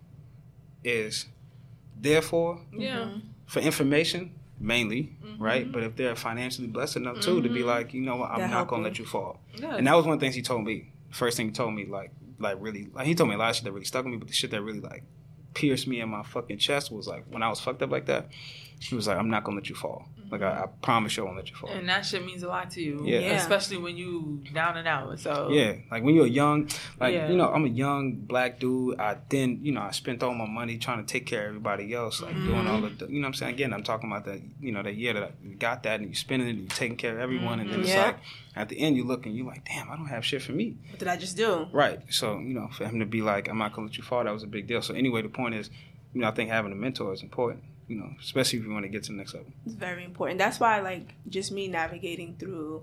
S4: is there for.
S3: Yeah.
S4: For information. Mainly, mm-hmm. right? But if they're financially blessed enough too mm-hmm. to be like, you know what, I'm that not gonna let you fall. Yes. And that was one of the things he told me. First thing he told me, like, like really, like he told me a lot of shit that really stuck with me. But the shit that really like pierced me in my fucking chest was like when I was fucked up like that. He was like, I'm not gonna let you fall. Mm-hmm. Like I, I promise you, I won't let you fall.
S3: And that shit means a lot to you.
S4: Yeah. yeah.
S3: Especially when you down and out. So
S4: yeah, like when you're young, like
S3: yeah.
S4: you know, I'm a young black dude. I then, you know, I spent all my money trying to take care of everybody else, like mm-hmm. doing all of the, you know what I'm saying? Again, I'm talking about that, you know, that year that I got that and you spending it and you taking care of everyone mm-hmm. and then it's
S2: yeah.
S4: like at the end you look and you're like, damn, I don't have shit for me.
S2: What did I just do?
S4: Right. So, you know, for him to be like, I'm not gonna let you fall, that was a big deal. So anyway, the point is, you know, I think having a mentor is important. You know, especially if you want to get to the next level.
S2: It's very important. That's why, like, just me navigating through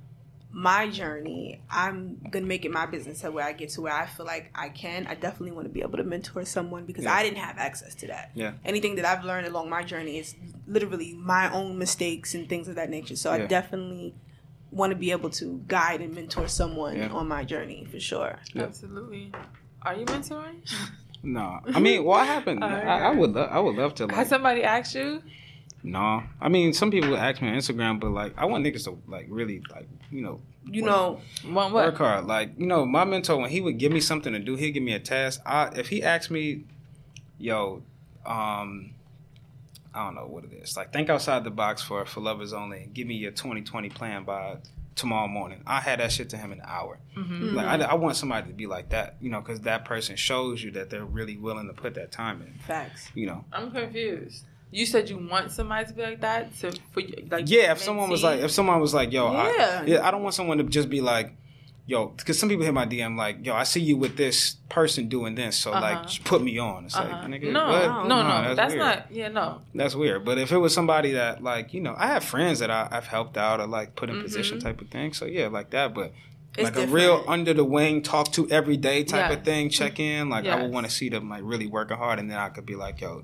S2: my journey, I'm going to make it my business to where I get to where I feel like I can. I definitely want to be able to mentor someone because yeah. I didn't have access to that.
S4: Yeah.
S2: Anything that I've learned along my journey is literally my own mistakes and things of that nature. So yeah. I definitely want to be able to guide and mentor someone yeah. on my journey for sure.
S3: Yeah. Absolutely. Are you mentoring?
S4: No, I mean, what happened? I, I would, lo- I would love to. Like,
S3: has somebody asked you?
S4: No, I mean, some people ask me on Instagram, but like, I want niggas to like really, like, you know,
S2: you
S4: work,
S2: know,
S3: what?
S4: work hard. Like, you know, my mentor, when he would give me something to do, he'd give me a task. I, if he asked me, yo, um, I don't know what it is. Like, think outside the box for for lovers only. And give me your twenty twenty plan by tomorrow morning. I had that shit to him in an hour. Mm-hmm. Like I, I want somebody to be like that, you know, because that person shows you that they're really willing to put that time in.
S2: Facts.
S4: You know.
S3: I'm confused. You said you want somebody to be like that to for you, like
S4: yeah. If someone was like, if someone was like, yo,
S2: yeah,
S4: I, yeah, I don't want someone to just be like, yo, because some people hit my D M like, yo, I see you with this person doing this, so uh-huh. like, just put me on. It's uh-huh. like, nigga,
S3: no,
S4: what?
S3: no, no, no,
S4: that's,
S3: that's
S4: weird.
S3: not. Yeah, no,
S4: that's weird. But if it was somebody that, like, you know, I have friends that I, I've helped out or like put in mm-hmm. position type of thing, so yeah, like that. But
S3: It's
S4: like
S3: different.
S4: a real under the wing, talk to every day type
S3: Yes.
S4: of thing, check in. Like I would
S3: Yes.
S4: want to see them like really working hard, and then I could be like, yo,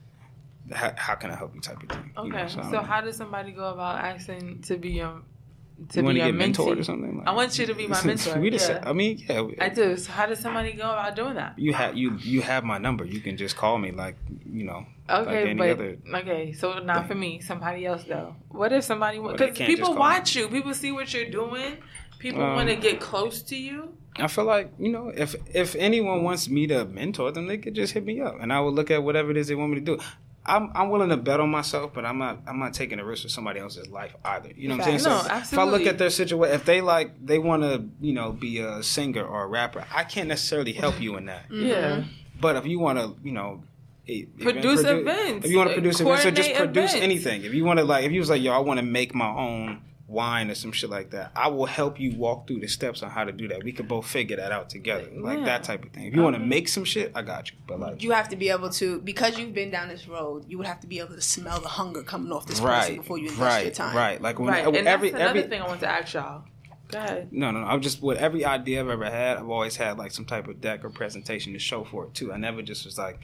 S4: how, how can I help you type of thing.
S3: Okay,
S4: You know,
S3: so,
S4: so, I
S3: how does somebody go about asking to be your to
S4: you
S3: be
S4: want to
S3: your
S4: get mentored
S3: mentee?
S4: or something? Like,
S3: I want you to be my mentor.
S4: we just,
S3: yeah.
S4: I mean, yeah. We,
S3: I do. So how does somebody go about doing that?
S4: You have you you have my number. You can just call me, like you know.
S3: Okay,
S4: like any
S3: but
S4: other
S3: okay, so not
S4: thing.
S3: for me. Somebody else though. What if somebody?
S4: Well, they
S3: Because
S4: can't just
S3: people
S4: call
S3: watch you. People see what you're doing. People
S4: Um,
S3: want to get close to you.
S4: I feel like, you know, if if anyone wants me to mentor them, they could just hit me up, and I will look at whatever it is they want me to do. I'm I'm willing to bet on myself, but I'm not I'm not taking a risk with somebody else's life either. You know what I'm saying?
S3: No,
S4: So if I
S3: absolutely.
S4: look at their situation, if they like they want to, you know, be a singer or a rapper, I can't necessarily help you in that.
S3: Yeah.
S4: But if you want to, you know, e-
S3: Produce
S4: produ-
S3: events.
S4: If you want to produce events, or just
S3: Coordinate
S4: produce
S3: events.
S4: anything. If you want to, like, if you was like, yo, I want to make my own wine or some shit like that, I will help you walk through the steps on how to do that. We could both figure that out together, like
S3: Yeah.
S4: that type of thing. If you want to make some shit, I got you. But like,
S2: You have to be able to, because you've been down this road, you would have to be able to smell the hunger coming off this person
S4: right,
S2: before you invest
S4: right,
S2: your time.
S4: right. Like when
S3: Right.
S4: every
S3: And that's another
S4: every
S3: thing I want to ask y'all. Go ahead.
S4: no, no, no. I'm just with every idea I've ever had. I've always had like some type of deck or presentation to show for it too. I never just was like,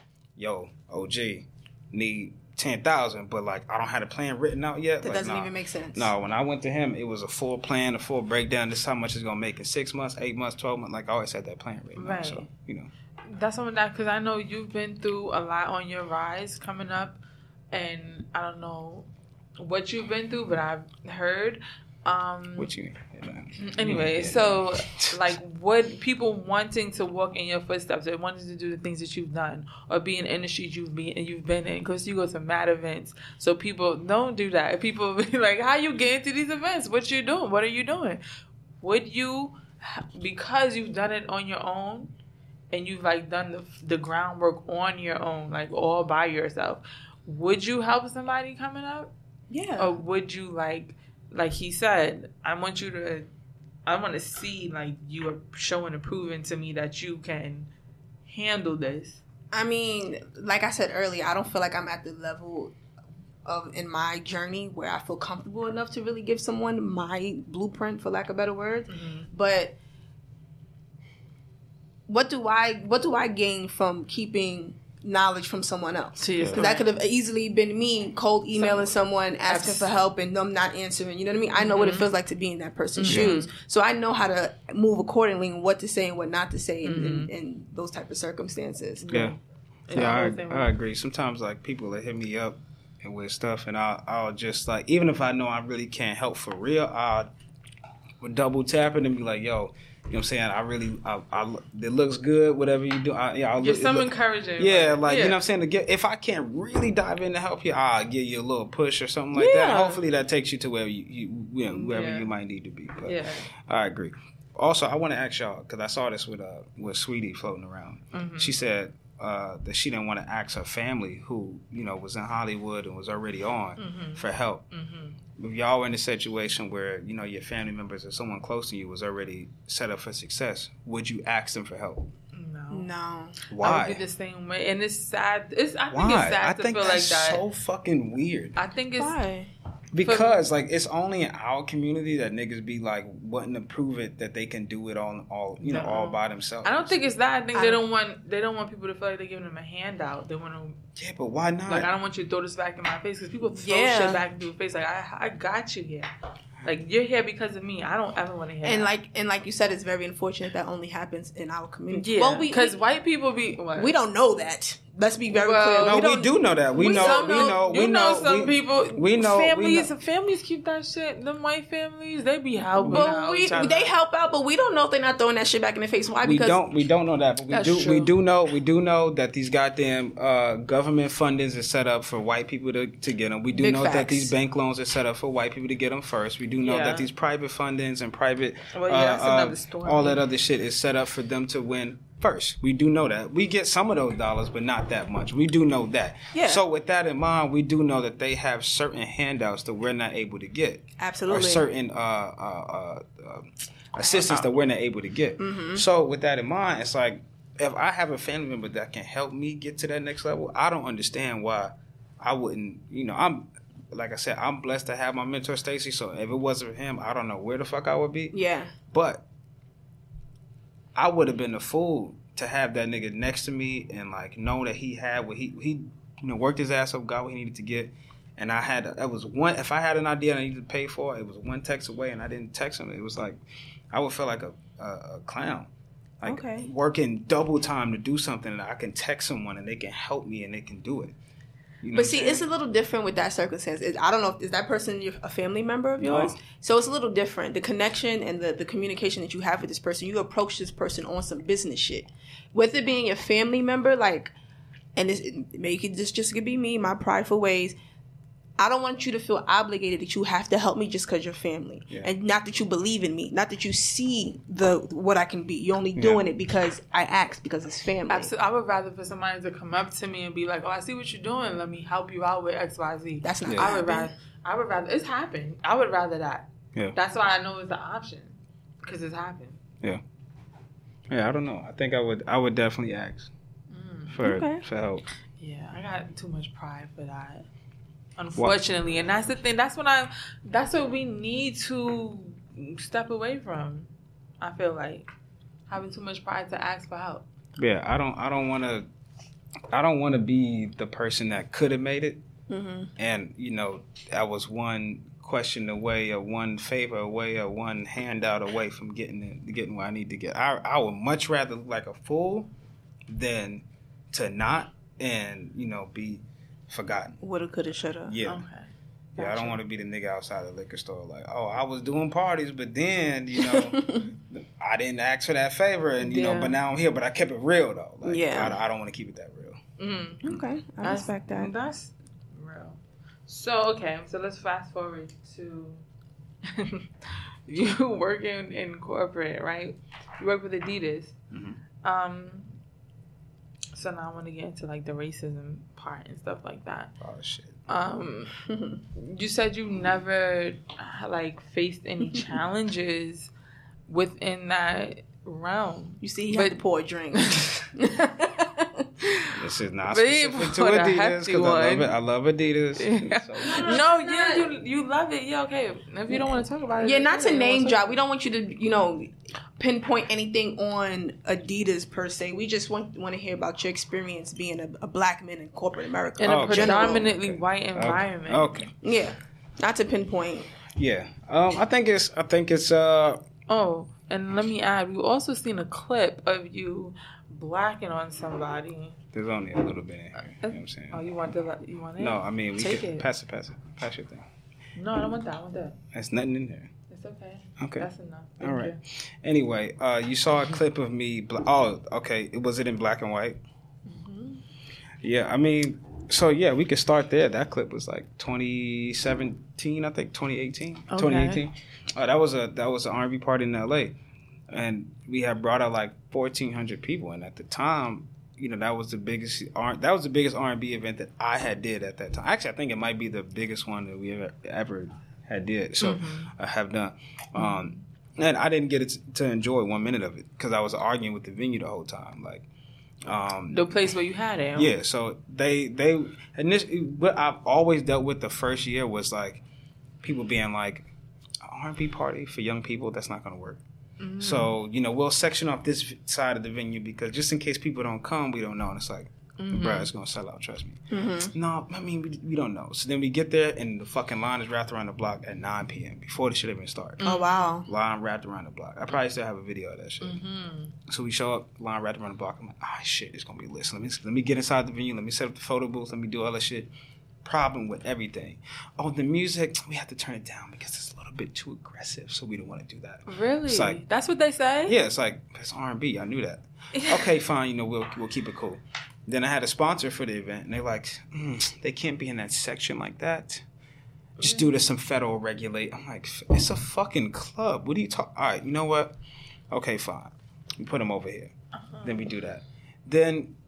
S4: yo, O G, need ten thousand, but like I don't have a plan written out yet.
S2: That
S4: like,
S2: doesn't
S4: nah.
S2: even make sense.
S4: No, when I went to him, it was a full plan, a full breakdown. This is how much it's gonna make in six months, eight months, twelve months. Like I always had that plan written
S3: Right.
S4: out. So you know,
S3: That's something that because I know you've been through a lot on your rise coming up, and I don't know what you've been through, but I've heard. Um,
S4: what you. You know,
S3: Anyway,
S4: yeah.
S3: so like what people wanting to walk in your footsteps, or wanting to do the things that you've done, or be in industries you've been you've been in, because you go to mad events. So people don't do that. People be like, "How you get into these events? What you doing? What are you doing?" Would you, because you've done it on your own, and you've like done the the groundwork on your own, like all by yourself, would you help somebody coming up,
S2: Yeah.
S3: or would you like? Like he said, I want you to, I want to see like you are showing and proving to me that you can handle this.
S2: I mean, like I said earlier, I don't feel like I'm at the level of in my journey where I feel comfortable enough to really give someone my blueprint, for lack of better words.
S3: Mm-hmm.
S2: But what do I what do I gain from keeping knowledge from someone else?
S3: So yes,
S2: Because that could have easily been me cold emailing someone asking for help and them not answering. You know what I mean? I know what it feels like to be in that person's
S3: Mhm.
S2: shoes. So I know how to move accordingly and what to say and what not to say in, in,
S3: Mhm.
S2: in those type of circumstances.
S4: Yeah,
S3: And the
S4: yeah,
S3: whole
S4: I,
S3: thing
S4: I agree. Sometimes like people that hit me up and with stuff, and I'll I'll just like, even if I know I really can't help for real, I'll double tap it and be like, yo. You know what I'm saying? I really, I, I, it looks good, whatever you do. I, yeah, I'll
S3: Give
S4: look,
S3: some
S4: look,
S3: encouraging.
S4: Yeah, like,
S3: yeah.
S4: you know what I'm saying? To get, if I can't really dive in to help you, I'll give you a little push or something like
S3: Yeah.
S4: that. Hopefully that takes you to where you, you, you know, wherever
S3: Yeah.
S4: you might need to be. But
S3: Yeah.
S4: I agree. Also, I want to ask y'all, because I saw this with uh, with Sweetie floating around.
S3: Mhm.
S4: She said uh, that she didn't want to ask her family, who, you know, was in Hollywood and was already on,
S3: Mhm.
S4: for help.
S3: Mhm.
S4: If y'all were in a situation where, you know, your family members or someone close to you was already set up for success, would you ask them for help?
S3: No.
S2: No.
S3: I would
S4: Why?
S3: be the same way, and it's sad. It's I think
S4: Why?
S3: it's sad
S4: I
S3: to
S4: think
S3: feel like
S4: that's
S3: that.
S4: so fucking weird.
S3: I think it's
S2: Why?
S4: Because like it's only in our community that niggas be like wanting to prove it that they can do it all, all you know,
S3: No.
S4: all by themselves.
S3: I don't think it's that. I think
S2: I
S3: they
S2: don't-
S3: don't want they don't want people to feel like they're giving them a handout. They want to
S4: Yeah, but why not?
S3: like I don't want you to throw this back in my face because people throw
S2: Yeah.
S3: shit back in people's face. Like I I got you here. Like you're here because of me. I don't ever want to hear.
S2: And
S3: that.
S2: like and like you said, it's very unfortunate that only happens in our community.
S3: yeah,
S2: Well, we
S3: because
S2: we,
S3: white people be what?
S2: we don't know that. Let's be very
S3: Well,
S2: clear.
S4: no, we,
S2: don't-
S4: do know that. We,
S3: We
S4: know.
S3: some
S4: We know.
S3: You
S4: we know.
S3: some
S4: we,
S3: people.
S4: we know- we
S3: Families.
S4: know.
S3: Families keep that shit. Them white families, they be helping.
S2: But
S3: out,
S2: we
S3: trying to-
S2: they help out, but we don't know if they're not throwing that shit back in their face. Why?
S4: We
S2: Because
S4: don't. We don't know that, but we
S3: That's
S4: do.
S3: true.
S4: We do know. We do know that these goddamn uh, government fundings are set up for white people to, to get them. We do
S2: Big
S4: know that
S2: facts.
S4: these bank loans are set up for white people to get them first. We do know
S3: Yeah.
S4: that these private fundings and private,
S3: Well, yeah, that's
S4: uh, uh,
S3: another story.
S4: all that other shit is set up for them to win first. We do know that. We get some of those dollars, but not that much. We do know that.
S2: Yeah.
S4: So with that in mind, we do know that they have certain handouts that we're not able to get.
S2: Absolutely.
S4: Or certain uh, uh, uh, uh, assistance that we're not able to get.
S2: Mm-hmm.
S4: So with that in mind, it's like, if I have a family member that can help me get to that next level, I don't understand why I wouldn't, you know, I'm like I said, I'm blessed to have my mentor Stacy. So if it wasn't for him, I don't know where the fuck I would be.
S2: Yeah.
S4: But I would have been a fool to have that nigga next to me and like know that he had what he he you know worked his ass up, got what he needed to get, and I had that was one. If I had an idea I needed to pay for, it was one text away, and I didn't text him. It was like I would feel like a a, a clown, like
S2: okay.
S4: working double time to do something, and I can text someone and they can help me and they can do it. You know
S2: but see, it's a little different with that circumstance. It, I don't know, if, is that person your, a family member of yours? No. So it's a little different. The connection and the, the communication that you have with this person, you approach this person on some business shit. With it being a family member, like, and this, make it just, just could be me, my prideful ways. I don't want you to feel obligated that you have to help me just because you're family. Yeah. And not that you believe in me. Not that you see the what I can be. You're only doing yeah. it because I asked, because it's family.
S3: Absolutely. I would rather for somebody to come up to me and be like, oh, I see what you're doing. Let me help you out with X, Y, Z.
S2: That's not
S3: yeah. I would rather, I would rather, it's happened. I would rather that.
S4: Yeah.
S3: That's why I know it's the option. Because it's happened.
S4: Yeah. Yeah, I don't know. I think I would I would definitely ask mm. for, okay. for help.
S3: Yeah, I got too much pride for that. Unfortunately, what? And that's the thing. That's what I. That's what we need to step away from. I feel like having too much pride to ask for help.
S4: Yeah, I don't. I don't want to. I don't want to be the person that could have made it. Mm-hmm. And you know, I was one question away, or one favor away, or one handout away from getting it, getting what I need to get. I I would much rather look like a fool than to not, and you know, be forgotten.
S2: Woulda, coulda, shoulda.
S4: Yeah.
S3: Okay.
S4: Yeah, gotcha. I don't want to be the nigga outside the liquor store like, oh, I was doing parties, but then, you know, I didn't ask for that favor, and, you yeah. know, but now I'm here, but I kept it real, though. Like, yeah. I, I don't want to keep it that real.
S2: Mm-hmm. Okay. I
S3: that's,
S2: respect that.
S3: That's real. So, okay, so let's fast forward to you working in corporate, right? You work with Adidas. Mm-hmm. Um, so now I want to get into, like, the racism part and stuff like that.
S4: Oh, shit.
S3: Um, you said you never, like, faced any challenges within that realm.
S2: You see, he had to pour a drink.
S4: This is not specific to Adidas, because I love it. I love Adidas.
S3: Yeah. So. No, yeah, you you love it. Yeah, okay. If you don't want to talk about it.
S2: Yeah, not to name drop. We don't want you to, you know, pinpoint anything on Adidas per se. We just want want to hear about your experience being a, a black man in corporate America.
S3: In a oh, predominantly okay. white environment.
S4: Okay. okay.
S2: Yeah. Not to pinpoint.
S4: Yeah. Um, I think it's, I think it's, uh.
S3: Oh, and let me add, we also seen a clip of you blacking on somebody.
S4: There's only a little bit in here. You know what I'm saying?
S3: Oh, you want the you want it?
S4: No, I mean, we
S3: Take
S4: can
S3: it.
S4: pass it, pass it. Pass your thing.
S3: No, I don't want that. I want that.
S4: There's nothing in there.
S3: It's okay.
S4: Okay.
S3: That's enough. Thank
S4: All right.
S3: You.
S4: Anyway, uh, you saw a clip of me. Bla- oh, okay. Was it in black and white? Mm-hmm. Yeah, I mean, so yeah, we could start there. That clip was like twenty seventeen, I think, twenty eighteen, okay. twenty eighteen. Uh, that was a that was an R and B party in L A, and we had brought out like fourteen hundred people, and at the time, you know, that was the biggest R- that was the biggest R and B event that I had did at that time. Actually, I think it might be the biggest one that we ever ever had did. So mm-hmm. I have done, um, and I didn't get it to enjoy one minute of it because I was arguing with the venue the whole time, like. Um,
S3: the place where you had it.
S4: Yeah, so they they initially, what I've always dealt with the first year was like people being like, R and B party for young people, that's not going to work. Mm-hmm. So, you know, we'll section off this side of the venue because just in case people don't come, we don't know. And it's like, mm-hmm. bro, it's going to sell out, trust me. Mm-hmm. No, I mean, we, we don't know. So then we get there and the fucking line is wrapped around the block at nine p.m. before the shit even started.
S2: Oh, wow.
S4: Line wrapped around the block. I probably still have a video of that shit. Mm-hmm. So we show up, line wrapped around the block. I'm like, ah, oh, shit, it's going to be lit. So let me, let me get inside the venue. Let me set up the photo booth. Let me do all that shit. Problem with everything. Oh, the music, we have to turn it down because it's a little bit too aggressive, so we don't want to do that.
S3: Really?
S4: It's like,
S3: that's what they say?
S4: Yeah, it's like, it's R and B. I knew that. Okay, fine, you know, we'll we'll keep it cool. Then I had a sponsor for the event, and they're like, mm, they can't be in that section like that. Just due to some federal regulate. I'm like, it's a fucking club. What are you talking? All right, you know what? Okay, fine. We put them over here. Uh-huh. Then we do that. Then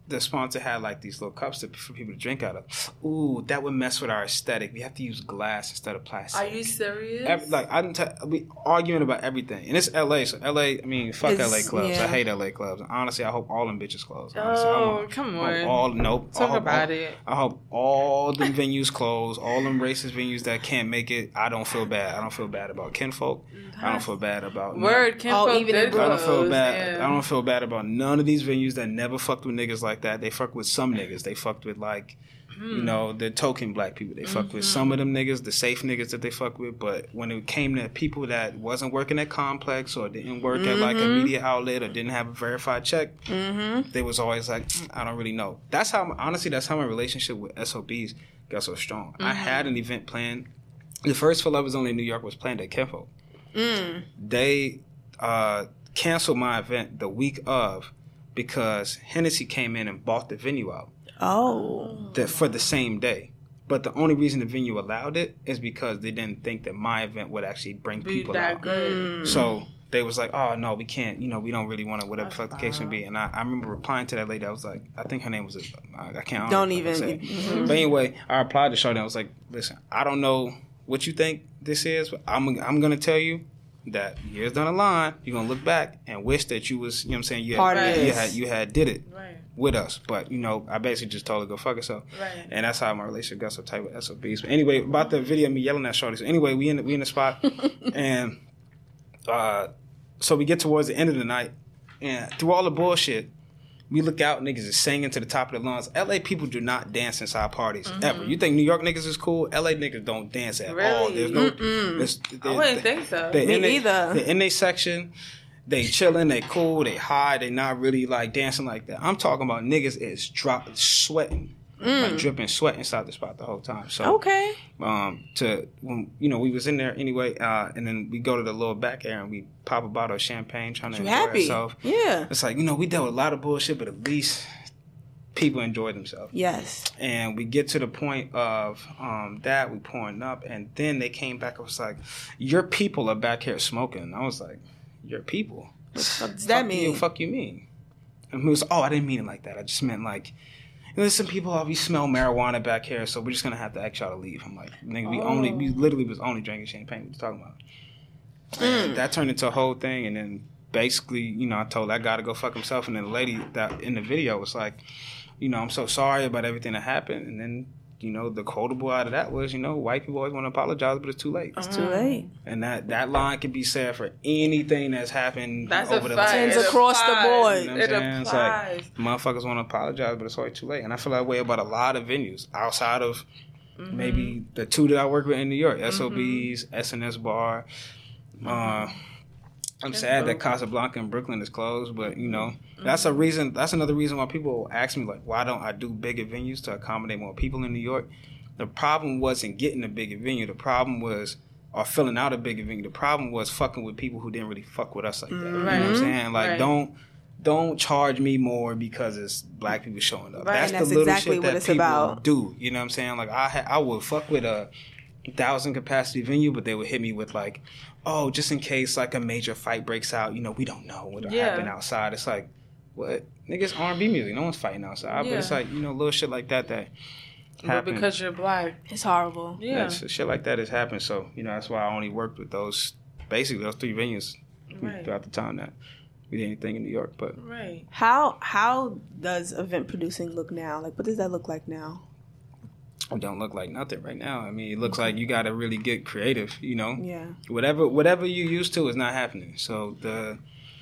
S4: the sponsor had like these little cups to, for people to drink out of. Ooh, that would mess with our aesthetic. We have to use glass instead of plastic.
S3: Are you serious?
S4: Every, like I didn't. T- we arguing about everything, and it's L A. So L A. I mean, fuck
S2: It's-
S4: L A clubs.
S2: yeah.
S4: I hate L A clubs. Honestly, I hope all them bitches close. Honestly, I
S3: Oh,
S4: want-
S3: come
S4: I hope
S3: on.
S4: All nope. I
S3: Talk
S4: hope
S3: about
S4: all,
S3: it.
S4: I hope all them venues close. All them racist venues that can't make it. I don't feel bad. I don't feel bad about kinfolk. I don't feel bad about
S3: Word, Kim
S2: Oh,
S3: Folk
S2: even
S3: did
S2: in
S4: I don't feel
S3: close,
S4: bad.
S3: yeah.
S4: I don't feel bad about none of these venues that never fucked with niggas like that. They fucked with some niggas. They fucked with like, you know, the token black people. They fucked with some of them niggas, the safe niggas that they fucked with. But when it came to people that wasn't working at Complex or didn't work at like a media outlet or didn't have a verified check,
S2: Mm-hmm.
S4: they was always like, "Mm, I don't really know. That's how honestly, that's how my relationship with S O Bs got so strong. I had an event planned. The first For Love Is Only in New York was planned at Kinfolk.
S2: Mm.
S4: They uh, canceled my event the week of because Hennessy came in and bought the venue out
S2: Oh.
S4: that for the same day. But the only reason the venue allowed it is because they didn't think that my event would actually bring
S3: Be
S4: people
S3: that
S4: out.
S3: good.
S4: So they was like, oh, no, we can't. You know, we don't really want to, whatever the fuck the case may be. And I, I remember replying to that lady. I was like, I think her name was, I I can't. I
S2: Don't
S4: know what
S2: even.
S4: to say.
S2: Mhm.
S4: But anyway, I replied to Shawty. I was like, listen, I don't know what you think this is, but I'm, I'm going to tell you that years down the line, you're going to look back and wish that you was, you know what I'm saying, you
S2: Part of
S4: had, you
S2: this.
S4: had, you had did it
S3: Right.
S4: with us. But, you know, I basically just told her go fuck herself.
S3: Right.
S4: And that's how my relationship got so tight with S O Bs. But anyway, about the video of me yelling at Shawty. So anyway, we in the, we in the spot. and uh, so we get towards the end of the night. And through all the bullshit, we look out, niggas is singing to the top of the lungs. L A people do not dance inside parties, ever. You think New York niggas is cool? L A niggas don't dance at all.
S3: Really?
S4: There's no...
S2: Mm-mm.
S4: There's,
S3: I
S4: they-
S3: wouldn't
S4: they-
S3: think so.
S4: they
S2: Me
S4: in they-
S2: either.
S4: They in their section, they chilling, they cool, they high, they not really like dancing like that. I'm talking about niggas is drop sweating, like dripping sweat inside the spot the whole time. So
S2: Okay.
S4: um, to when you know we was in there anyway, uh, and then we go to the little back area and we pop a bottle of champagne, trying to
S2: You
S4: enjoy
S2: happy?
S4: ourselves.
S2: Yeah.
S4: It's like, you know, we dealt with a lot of bullshit, but at least people enjoy themselves.
S2: Yes.
S4: And we get to the point of um, that, we pouring up, and then they came back and was like, your people are back here smoking. And I was like, your people?
S2: What the fuck does that
S4: Fuck
S2: mean?
S4: You, fuck you mean? And he was, oh, I didn't mean it like that. I just meant like, you know, there's some people, oh, we smell marijuana back here, so we're just going to have to ask y'all to leave. I'm like, nigga, we only, we literally was only drinking champagne. What you talking about? And that turned into a whole thing, and then basically, you know, I told that guy to go fuck himself, and then the lady that in the video was like, you know, I'm so sorry about everything that happened, and then, you know, the quotable out of that was, you know, white people always want to apologize, but it's too late.
S2: It's too late.
S4: And that, that line can be said for anything that's happened
S3: That's
S4: over
S3: a
S4: the
S3: fact.
S4: last.
S2: It's
S3: It
S2: across the
S3: applies.
S2: board.
S4: You know what
S3: It
S4: I'm saying? It's
S3: applies.
S4: like, motherfuckers want to apologize, but it's already too late. And I feel that way about a lot of venues outside of
S3: Mm-hmm.
S4: maybe the two that I work with in New York, S O Bs, S N S Bar. Uh, I'm sad that Casablanca in Brooklyn is closed, but, you know, that's a reason. That's another reason why people ask me, like, why don't I do bigger venues to accommodate more people in New York? The problem wasn't getting a bigger venue. The problem was, or filling out a bigger venue. The problem was fucking with people who didn't really fuck with us like that. You know what I'm saying? Like,
S3: Right.
S4: don't don't charge me more because it's black people showing up.
S3: Right.
S4: That's,
S2: And that's
S4: the little
S2: exactly
S4: shit
S2: what
S4: that
S2: it's
S4: people
S2: about.
S4: do. You know what I'm saying? Like, I ha- I would fuck with a thousand capacity venue, but they would hit me with like, oh, just in case like a major fight breaks out, you know, we don't know what'll
S3: Yeah.
S4: happen outside. It's like, what? Niggas R and B music. No one's fighting outside. But it's
S3: Yeah.
S4: like, you know, little shit like that that
S3: But
S4: happen.
S3: because you're black.
S2: It's horrible.
S3: Yeah.
S4: That's- shit like that has happened. So, you know, that's why I only worked with those, basically those three venues
S3: Right.
S4: throughout the time that we did anything in New York. But
S3: Right.
S2: How how does event producing look now? Like, what does that look like now?
S4: it don't look like nothing right now. I mean, it looks like you got to really get creative, you know?
S2: Yeah.
S4: Whatever whatever you used to is not happening. So the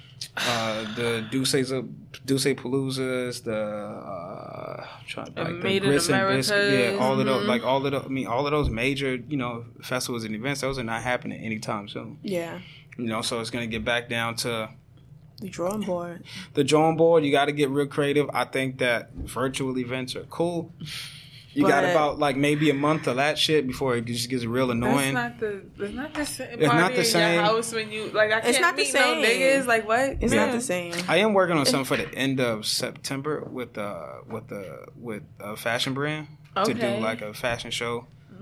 S4: uh, the Duce Duce Paloozas, the uh, I'm trying,
S3: The
S4: like
S3: Made
S4: the
S3: in
S4: Grits and Biscuits, yeah,
S3: Americas.
S4: all of those,
S2: Mhm.
S4: like all of those. I mean, all of those major, you know, festivals and events. Those are not happening anytime soon.
S2: Yeah.
S4: You know, so it's gonna get back down to
S2: The drawing board.
S4: the drawing board. You got to get real creative. I think that virtual events are cool. You got
S2: But-
S4: about like maybe a month of that shit before it just gets real annoying.
S3: That's not the. It's not the same.
S4: It's not
S3: party
S4: the
S3: in
S4: same.
S3: Your house when you like. I can't
S2: It's not the
S3: meet
S2: same.
S3: no niggas. Like what?
S2: It's
S4: Yeah.
S2: not the same.
S4: I am working on something for the end of September with uh with the with a fashion brand to do
S3: Okay.
S4: like a fashion show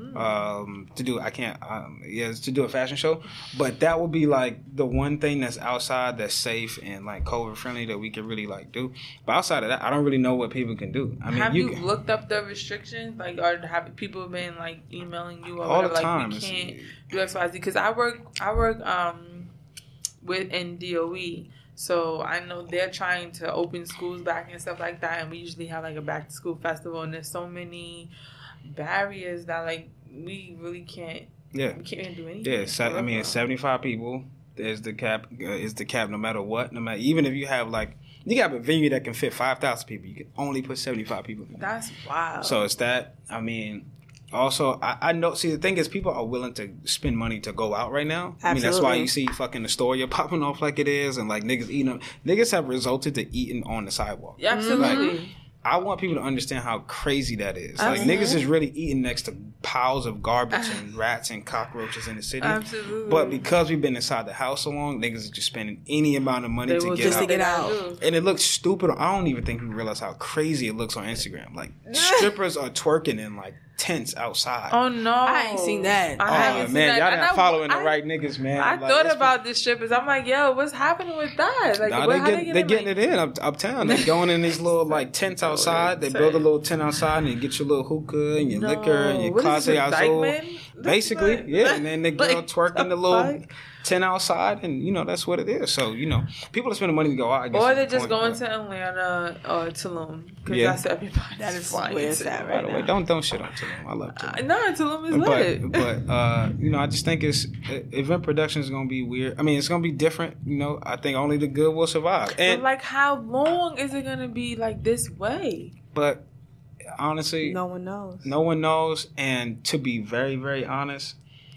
S4: um, to do. I can't. Um, yeah, it's to do a fashion show, but that would be like the one thing that's outside that's safe and like COVID friendly that we could really like do. But outside of that, I don't really know what people can do. I mean,
S3: have
S4: you,
S3: you
S4: can,
S3: looked up the restrictions? Like, or have people been like emailing you or
S4: all the
S3: whatever,
S4: time?
S3: Like, we can't do X, Y, Z. Because I work, I work um with in D O E. So I know they're trying to open schools back and stuff like that, and we usually have like a back to school festival, and there's so many barriers that like we really can't.
S4: Yeah,
S3: we can't do anything.
S4: Yeah, so, I mean, it's seventy-five people. There's the cap. Uh, is the cap no matter what? No matter even if you have like you got a venue that can fit five thousand people, you can only put seventy-five people in.
S3: That's wild.
S4: So it's that. I mean. Also, I, I know. See, the thing is, people are willing to spend money to go out right now.
S2: Absolutely.
S4: I mean, that's why you see fucking Astoria popping off like it is, and like niggas eating. Niggas have resulted to eating on the sidewalk.
S3: Yeah, absolutely.
S4: Like, I want people to understand how crazy that is. Like
S3: Absolutely.
S4: niggas is really eating next to piles of garbage and rats and cockroaches in the city.
S3: Absolutely.
S4: But because we've been inside the house so long, niggas is just spending any amount of money
S3: They
S4: to
S3: will
S4: get
S2: just
S4: out.
S2: to get out.
S4: And it looks stupid. I don't even think people realize how crazy it looks on Instagram. Like strippers are twerking in like tents outside.
S3: Oh no,
S2: I ain't seen that.
S3: I
S4: Oh
S3: haven't seen
S4: man,
S3: that.
S4: y'all
S3: And
S4: not
S3: I-
S4: following
S3: I-
S4: the right niggas, man.
S3: I
S4: Like,
S3: thought
S4: it's-
S3: about the strippers. I'm like, yo, what's happening with that? Like,
S4: Nah,
S3: what,
S4: they
S3: how
S4: get,
S3: they
S4: they
S3: getting,
S4: getting it in up, uptown. They're going in these little like tents outside. They build a little tent outside and you get your little hookah and your
S3: No.
S4: liquor and your
S3: What is
S4: closet
S3: this,
S4: outside.
S3: Dykeman? That's
S4: Basically,
S3: what-
S4: yeah. And then the girl
S3: like,
S4: twerking the
S3: the
S4: little
S3: fuck?
S4: tent outside, and you know that's what it is. So you know, people are spending money to go out. I guess
S3: Or
S4: is
S3: they're
S4: the
S3: just
S4: point,
S3: going
S4: but-
S3: to Atlanta or Tulum because
S4: Yeah.
S3: that's everybody.
S2: That is
S3: flying
S2: where it's
S3: to.
S2: at
S4: By
S2: right
S4: the way,
S2: now.
S4: don't don't shit on Tulum. I love Tulum.
S3: Uh, no, Tulum is lit.
S4: But but uh, you know, I just think it's uh, event production is gonna be weird. I mean, it's gonna be different. You know, I think only the good will survive. And
S3: but like, how long is it gonna be like this way?
S4: but honestly,
S2: No one knows.
S4: no one knows. And to be very very honest,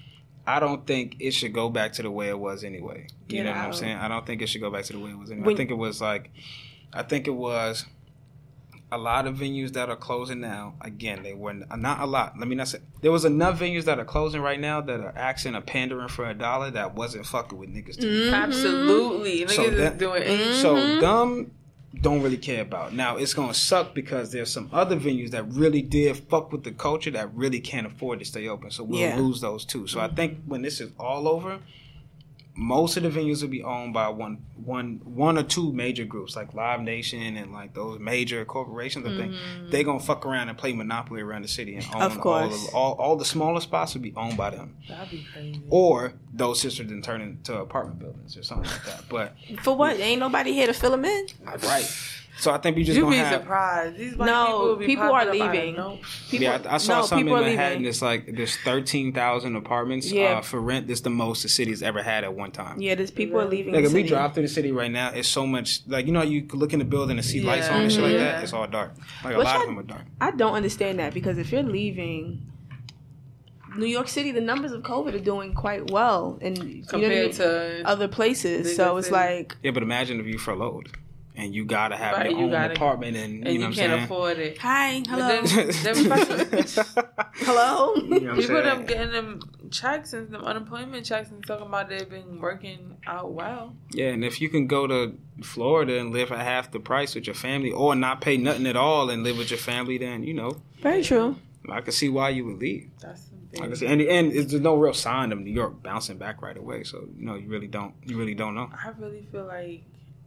S4: I don't think it should go back to the way it was anyway. You
S3: Get
S4: know what I'm
S3: out.
S4: saying? I don't think it should go back to the way it was anyway.
S2: When-
S4: I think it was like, I think it was a lot of venues that are closing now. Again, they were not a lot. Let me not say there was enough venues that are closing right now that are asking or pandering for a dollar that wasn't fucking with niggas. To
S2: Mm-hmm.
S3: Absolutely, niggas
S4: So that-
S3: is doing anything.
S4: So them don't really care about. Now it's gonna suck because there's some other venues that really did fuck with the culture that really can't afford to stay open. So we'll
S2: Yeah.
S4: lose those too. So I think when this is all over, most of the venues will be owned by one, one, one or two major groups like Live Nation and like those major corporations. I think they're gonna fuck around and play Monopoly around the city and own
S2: Of
S4: all,
S2: course.
S4: the, all all the smaller spots will be owned by them,
S3: That'd be crazy.
S4: or those sisters then turn into apartment buildings or something like that. But
S2: For what? Ain't nobody here to fill them in.
S4: right, so I think we just
S3: You'd
S4: gonna
S3: be
S4: have.
S3: surprised. These black
S2: No,
S3: people, will be
S2: people
S3: popping
S2: are
S3: up out of
S2: leaving.
S3: nowhere.
S2: People,
S4: Yeah, I, I saw
S2: no,
S4: something
S2: people
S4: in
S2: are
S4: Manhattan.
S2: leaving.
S4: It's like there's thirteen thousand apartments
S2: Yeah.
S4: uh, for rent. This the most the city's ever had at one time.
S2: Yeah, there's people are leaving.
S4: Like
S2: the
S4: if we
S2: city.
S4: drive through the city right now, it's so much. Like you know, you could look in the building and see lights on and shit like
S3: Yeah.
S4: that. It's all dark. Like a
S2: Which
S4: lot
S2: I-
S4: of them are dark.
S2: I don't understand that because if you're leaving New York City, the numbers of COVID are doing quite well, and you know what I
S3: Compared
S2: mean?
S3: to
S2: other places.
S3: bigger
S2: So it's
S3: cities.
S2: like,
S4: Yeah, but imagine if you furloughed and you gotta have
S3: Right,
S4: your
S3: you
S4: own
S3: gotta-
S4: apartment and,
S3: and
S4: you
S3: you,
S4: know what
S3: can't
S4: I'm saying.
S3: afford it.
S2: hi,
S3: But
S2: hello,
S3: then- then
S2: hello.
S4: You know what I'm
S3: People
S4: saying?
S3: them getting them checks and them unemployment checks and talking about they've been working out well.
S4: Yeah, and if you can go to Florida and live at half the price with your family, or not pay nothing at all and live with your family, then you know
S2: Very true.
S4: I can see why you would leave.
S3: That's the
S4: Like I
S3: big.
S4: said, and, and it's, there's no real sign of New York bouncing back right away. So you know, you really don't, you really don't know.
S3: I really feel like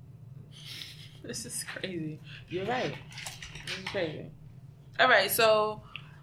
S3: this is crazy. You're right. This is crazy. All right, so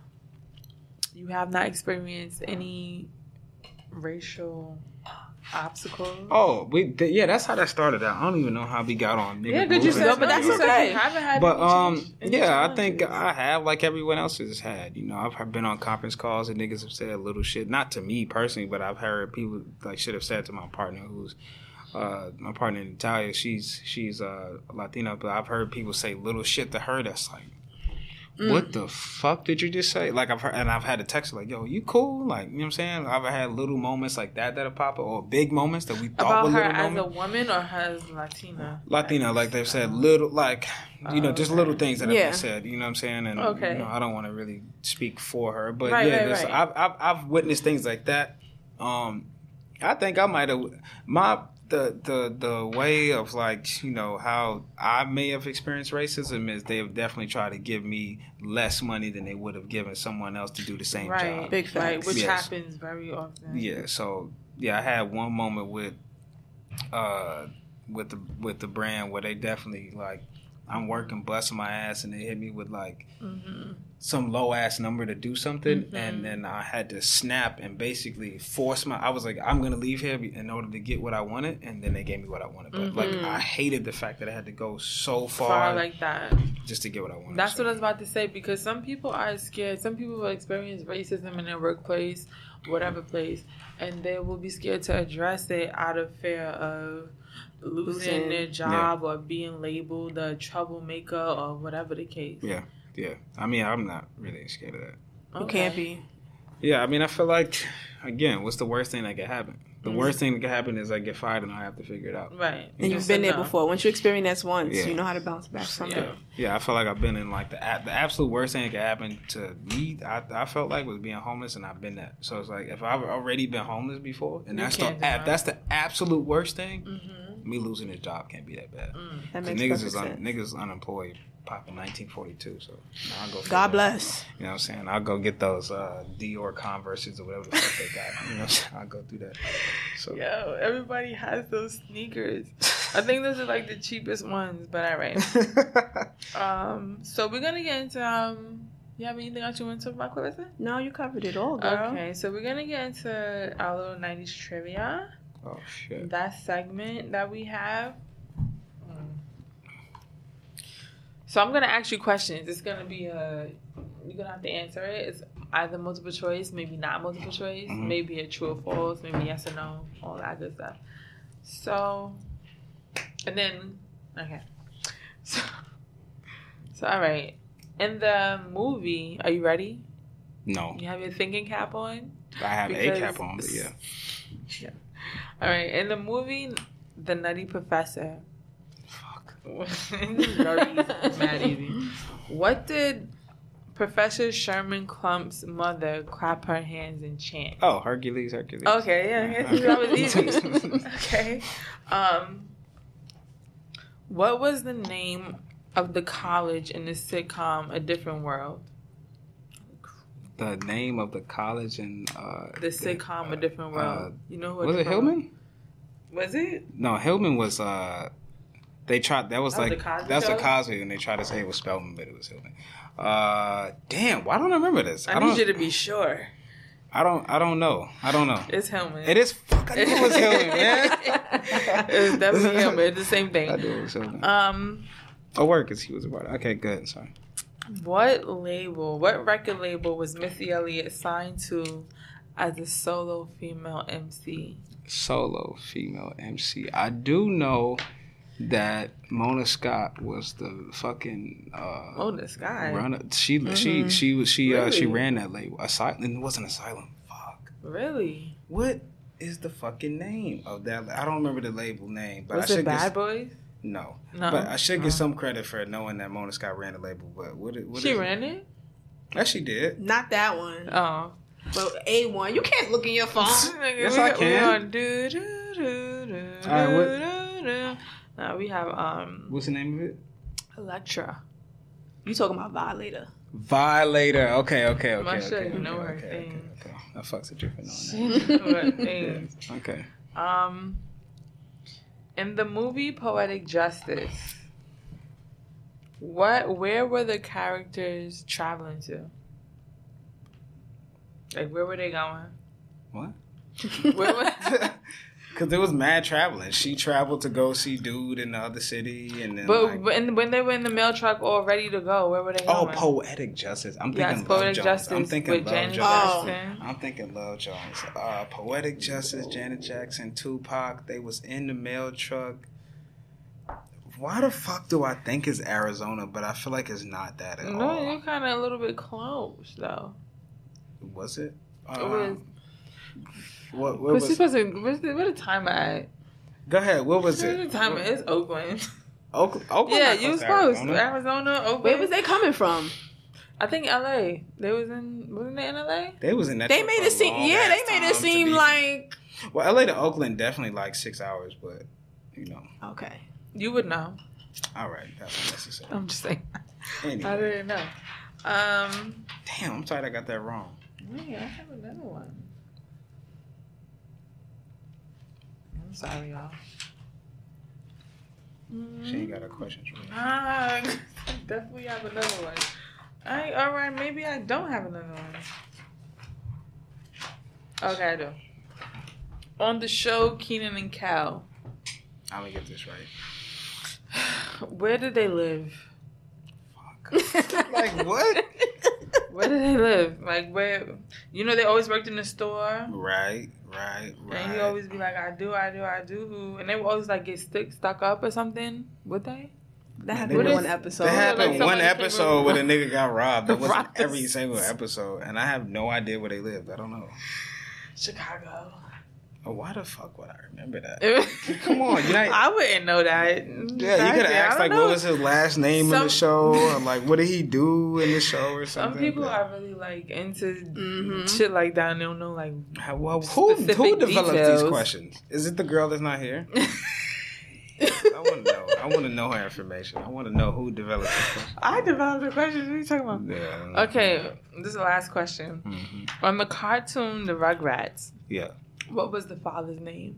S3: you have not experienced any racial obstacles.
S4: Oh, we th- yeah, that's how that started out. I don't even know how we got on. Nigga
S3: yeah, because you
S4: Groove.
S3: said,
S2: No, but that's
S3: you said
S2: okay.
S3: you haven't had
S4: But
S3: any
S4: um,
S3: change- any
S4: yeah, I think
S3: challenges.
S4: I have, like everyone else has had. You know, I've been on conference calls and niggas have said little shit. Not to me personally, but I've heard people like should have said to my partner, who's uh, my partner in Italia. She's she's uh, Latina, but I've heard people say little shit to her that's like, what the fuck did you just say? Like I've heard, and I've had a text like, yo, you cool? Like, you know what I'm saying? I've had little moments like that that have popped up, or big moments that we thought
S3: about
S4: were
S3: her
S4: little
S3: as
S4: moments.
S3: a woman or as Latina?
S4: Latina, like they've said, little, like, you know, just
S3: Okay.
S4: little things that have
S2: Yeah.
S4: been said. You know what I'm saying? And
S3: Okay.
S4: you know, I don't want to really speak for her, but
S3: Right,
S4: yeah,
S3: right,
S4: there's-
S3: right.
S4: I've, I've I've witnessed things like that. Um, I think I might have my the the the way of like, you know, how I may have experienced racism is they have definitely tried to give me less money than they would have given someone else to do the same
S3: right.
S4: job.
S2: Big
S3: Right,
S2: facts.
S3: which
S4: Yes.
S3: happens very often.
S4: Yeah, so yeah, I had one moment with uh with the with the brand where they definitely like I'm working busting my ass and they hit me with like
S3: Mm-hmm.
S4: some low ass number to do something,
S3: Mhm.
S4: and then I had to snap and basically force my. I was like, I'm gonna leave here in order to get what I wanted, and then they gave me what I wanted. But like,
S3: Mhm.
S4: I hated the fact that I had to go so far,
S3: Far like that.
S4: just to get what I wanted.
S3: That's
S4: So,
S3: what I was about to say, because some people are scared. Some people will experience racism in their workplace, whatever place, and they will be scared to address it out of fear of losing,
S2: Losing.
S3: their job or being labeled a troublemaker or whatever the case.
S4: Yeah, yeah. I mean, I'm not really scared of that.
S2: You
S3: Okay.
S2: can't be.
S4: Yeah, I mean, I feel like, again, what's the worst thing that could happen? The
S3: Mhm.
S4: worst thing that could happen is I get fired and I have to figure it out.
S3: Right.
S2: And you've
S3: Just
S2: been there
S3: enough.
S2: before. Once you experience that once,
S4: Yeah.
S2: you know how to bounce back from
S3: Yeah.
S2: it.
S4: Yeah, I feel like I've been in like the a- the absolute worst thing that could happen to me. I, I felt like was being homeless, and I've been that. So it's like if I've already been homeless before, and
S3: You
S4: that's the
S3: can't deny
S4: a- that's the absolute worst thing.
S3: Mhm.
S4: Me losing a job can't be that bad.
S3: Mm.
S2: That
S4: 'Cause
S2: makes
S4: niggas
S2: perfect
S4: is un-
S2: sense.
S4: niggas unemployed popping nineteen forty-two. So you know, I'll go. figure
S2: God
S4: it out.
S2: bless.
S4: You know what I'm saying? I'll go get those uh, Dior Converses or whatever the fuck they got. You know, what I'm saying? I'll go do that. So
S3: Yo, everybody has those sneakers. I think those are like the cheapest ones, but all right. Um, so we're gonna get into um. You have anything else you want to talk about, Clarissa?
S2: No, you covered it all, girl.
S3: Okay, so we're gonna get into our little nineties trivia.
S4: oh shit.
S3: That segment that we have. So I'm gonna ask you questions. It's gonna be a. You're gonna have to answer it. It's either multiple choice, maybe not multiple choice,
S4: Mhm.
S3: maybe a true or false, maybe yes or no, all that good stuff. So, and then okay. So, so all right. In the movie, are you ready?
S4: No,
S3: You have your thinking cap on.
S4: I have a
S3: Because-
S4: cap on, but yeah.
S3: Yeah. All right. In the movie, The Nutty Professor.
S4: Fuck.
S3: Very mad easy. What did Professor Sherman Clump's mother clap her hands and chant?
S4: Oh, Hercules, Hercules.
S3: Okay, yeah,
S4: Okay.
S3: that was easy. Okay. Um, what was the name of the college in the sitcom A Different World?
S4: The name of the college and uh,
S3: The sitcom A Different World.
S4: uh,
S3: You know who? A
S4: was it
S3: Different
S4: Hillman?
S3: World- Was it?
S4: No, Hillman was. uh They tried. That was
S3: That was
S4: like
S3: the Cosby
S4: that was the
S3: Show?
S4: Cosby, and they tried to say it was Spelman, but it was Hillman. Uh, damn, why don't I remember this?
S3: I,
S4: I don't.
S3: need you to be sure.
S4: I don't. I don't know. I don't know.
S3: It's Hillman.
S4: It is. Fuck, I knew it was Hillman, man.
S3: It's definitely Hillman. It's the same
S4: I
S3: thing.
S4: knew it was Hillman.
S3: Um,
S4: Oh, work, because he was a part. Okay, good. Sorry.
S3: what label, what record label was Missy Elliott signed to as a solo female M C?
S4: Solo female M C. I do know that Mona Scott was the fucking uh
S3: Mona Scott?
S4: runner. She
S3: Mhm.
S4: she she was she uh she
S3: Really?
S4: ran that label. Asylum. It wasn't Asylum. Fuck.
S3: Really?
S4: What is the fucking name of that? I don't remember the label name, but
S3: Was
S4: I should
S3: it Bad
S4: get,
S3: Boys?
S4: no.
S3: No.
S4: But I should get
S3: No.
S4: some credit for knowing that Mona Scott ran the label. But what? it- what
S3: She
S4: is
S3: ran it?
S4: It? Yeah, she did.
S2: Not that one.
S3: Oh.
S2: But A one. You can't look in your phone.
S4: Yes, I can. All right, what-
S3: Now we have um
S4: What's the name of it?
S3: Electra.
S2: You talking about Violator.
S4: Violator. Okay, okay, okay.
S3: I'm sure
S4: okay,
S3: you know
S4: okay,
S3: her
S4: okay,
S3: thing.
S4: Okay, okay. I fucks with you for knowing
S3: She knew her
S4: that.
S3: things.
S4: Okay.
S3: Um, in the movie Poetic Justice, what where were the characters traveling to? Like, where were they going?
S4: What?
S3: Where were,
S4: Because there was mad traveling. She traveled to go see dude in the other city, and then
S3: but
S4: like,
S3: when when they were in the mail truck all ready to go, where were they
S4: oh,
S3: going?
S4: Poetic Justice. I'm thinking
S3: Yes,
S4: Love
S3: Poetic
S4: Jones.
S3: Justice
S4: I'm thinking
S3: with
S4: Love
S3: Janet
S4: Jones.
S2: Oh.
S3: Jackson.
S4: I'm thinking Love Jones. Uh, Poetic Justice, Janet Jackson, Tupac. They was in the mail truck. Why the fuck do I think it's Arizona? But I feel like it's not that at
S3: No,
S4: all.
S3: you're kind of a little bit close though.
S4: Was it?
S3: It
S4: Uh,
S3: was.
S4: What, what
S3: What's
S4: was?
S3: supposed to? What's the, what the time at?
S4: Go ahead. What was
S3: What
S4: it?
S3: the time is Oakland?
S4: Oakland. Oakland
S3: Yeah,
S4: not
S3: you was
S4: to
S3: close.
S4: Arizona.
S3: Arizona, Oakland.
S2: Where was they coming from?
S3: I think L A. They was in. Wasn't they in L A?
S4: They was in that.
S2: They
S4: truck
S2: made
S4: for
S2: it
S4: a
S2: seem.
S4: long
S2: Yeah,
S4: ass
S2: they made
S4: time
S2: it
S4: to
S2: seem
S4: be-
S2: like
S4: Well, L A to Oakland definitely like six hours, but you know.
S2: Okay.
S3: You would know.
S4: All right, that's necessary.
S3: I'm just saying.
S4: Anyway.
S3: I didn't know. Um,
S4: Damn, I'm sorry I got that wrong.
S3: yeah, I have another one. I'm sorry, y'all.
S4: She ain't got a question for me.
S3: Ah, I definitely have another one. I, all right, maybe I don't have another one. Okay, I do. On the show Kenan and Kel,
S4: I'm gonna get this right.
S3: where did they live?
S4: Fuck. Like what?
S3: Where did they live? Like where? You know they always worked in the store.
S4: Right, right, right.
S3: And he always be like, I do, I do, I do. And they would always like get stick stuck up or something. Would they?
S2: That happened
S3: What
S2: in
S3: is-
S2: one episode.
S4: That
S3: like
S4: happened one
S3: somebody came
S4: episode
S3: over-
S4: where a nigga got robbed. That wasn't
S3: Robbed.
S4: every single episode, and I have no idea where they lived. I don't know.
S3: Chicago.
S4: Oh, why the fuck would I remember that?
S3: Come
S4: Come on, you know-
S3: I wouldn't know that.
S4: Yeah, you could have asked like what was his last name in
S3: Some-
S4: the show, or like what did he do in the show, or something.
S3: Some people
S4: But-
S3: are really like into
S2: Mhm.
S3: shit like that and they don't know like
S4: How, well, who
S3: specific
S4: who developed
S3: details.
S4: these questions? Is it the girl that's not here? I want to know. I want to know her information. I want to know who developed the question.
S3: I developed the question. What are you talking about?
S4: Yeah.
S3: Okay, this is the last question.
S4: hmm
S3: On the cartoon The Rugrats,
S4: Yeah,
S3: what was the father's name?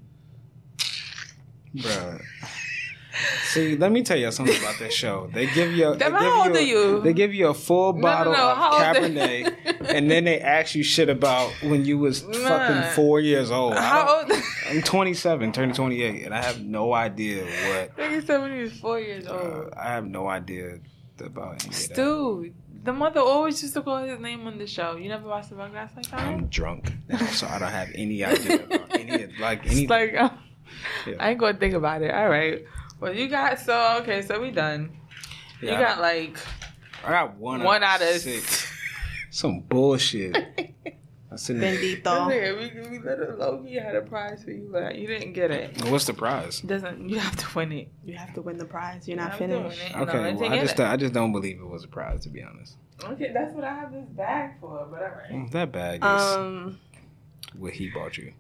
S4: bro. See, let me tell you something about this show. They give you. They
S3: Damn,
S4: give
S3: how old
S4: you,
S3: are you?
S4: They give you a full
S3: No, no,
S4: bottle
S3: no,
S4: of
S3: how old are-
S4: Cabernet, and then they ask you shit about when you was
S3: Nah.
S4: fucking four years old. I
S3: How
S4: don't-
S3: old?
S4: I'm twenty-seven, turning twenty-eight, and I have no idea what.
S3: Nigga said when he was four years
S4: Uh,
S3: old.
S4: I have no idea about any of that.
S3: Stu, the mother always used to call his name on the show. You never watched the Rugrats like that?
S4: I'm drunk now, so I don't have any idea about any of- like any.
S3: It's like, uh,
S4: Yeah.
S3: I ain't gonna think about it. All right. Well, you got, so, okay, so we done.
S4: Yeah,
S3: you got like
S4: I got one.
S3: one
S4: out of
S3: out of
S4: six. Some bullshit. I said,
S2: Bendito.
S3: we, we little Loki had a prize for you, but you didn't get it.
S4: what's the prize?
S3: It doesn't, you have to win it.
S2: You have to win the prize. You're
S3: You
S2: not
S3: have to win
S2: finished.
S3: it. No,
S4: Okay,
S3: it's
S4: well, I
S3: in
S4: just
S3: it.
S4: I just don't believe it was a prize, to be honest.
S3: Okay, that's what I have this bag for, but all right.
S4: Mm, That bag is
S2: Um.
S4: what he bought you.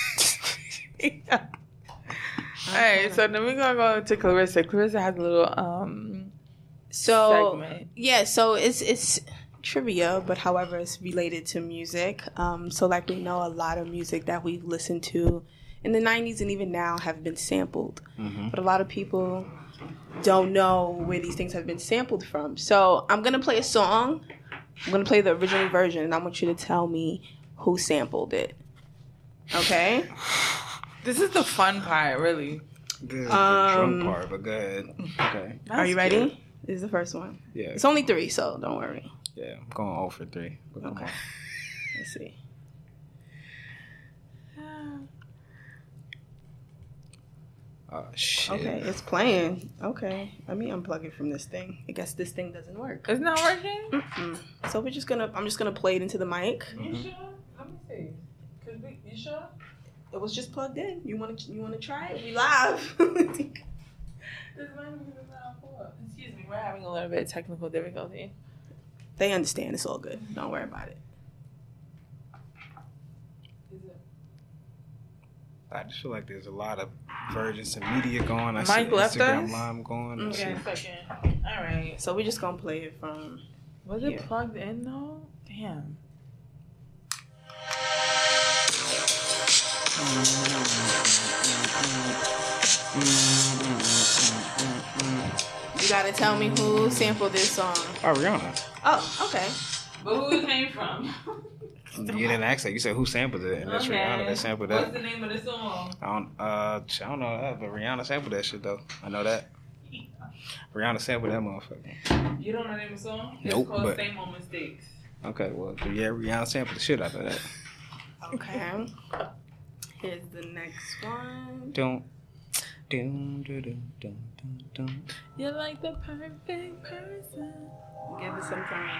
S3: Alright, so then we're gonna go to Clarissa. Clarissa has a little um
S2: So
S3: segment.
S2: yeah, so it's it's trivia, but however, it's related to music. Um, so like we know, a lot of music that we've listened to in the nineties and even now have been sampled,
S4: Mm-hmm.
S2: but a lot of people don't know where these things have been sampled from. So I'm gonna play a song. I'm gonna play the original version, and I want you to tell me who sampled it. Okay.
S3: This is the fun part, really.
S4: Good.
S2: Um,
S4: the drunk part, but good. Okay.
S2: Are you
S3: That's
S2: ready?
S3: good.
S2: This is the first one.
S4: Yeah.
S2: It's only three, so don't worry.
S4: Yeah. I'm going zero for three. But come
S2: Okay.
S4: on.
S2: Let's see.
S4: Oh shit.
S2: Okay, it's playing. Okay, let me unplug it from this thing. I guess this thing doesn't work.
S3: It's not working?
S2: Mm-mm. So we're just gonna. I'm just gonna play it into the mic.
S3: You sure? Let me see. Cause we, you sure?
S2: It was just plugged in. You want to? You want to try it? We live.
S3: This might be the sound for. Excuse me, we're having a little bit of technical difficulty.
S2: They understand. It's all good. Don't worry about it.
S3: Is it?
S4: I just feel like there's a lot of versions of media going. I
S3: Mike
S4: see
S3: left
S4: Instagram
S3: us?
S4: Live going. I
S3: Okay,
S4: see-
S3: a second. All right.
S2: So we're just gonna play it from.
S3: Was
S2: Yeah.
S3: it plugged in though? Damn.
S2: You gotta tell me who sampled this song.
S4: Oh, Rihanna.
S2: Oh, okay.
S3: But who it came from?
S4: You didn't ask that. You said who sampled it, and that's Rihanna that sampled that.
S3: What's the name of the song?
S4: I don't, uh, I don't know that, but Rihanna sampled that shit though. I know that. Rihanna sampled that motherfucker.
S3: You don't know the name of the song?
S4: Nope,
S3: It's called
S4: but-
S3: Same Old Mistakes.
S4: Okay, well, yeah, Rihanna sampled the shit out of that.
S2: Okay. Here's the next one.
S4: Don't. Dun, dun, dun, dun, dun, dun.
S3: You're like the perfect person.
S2: Give it some time.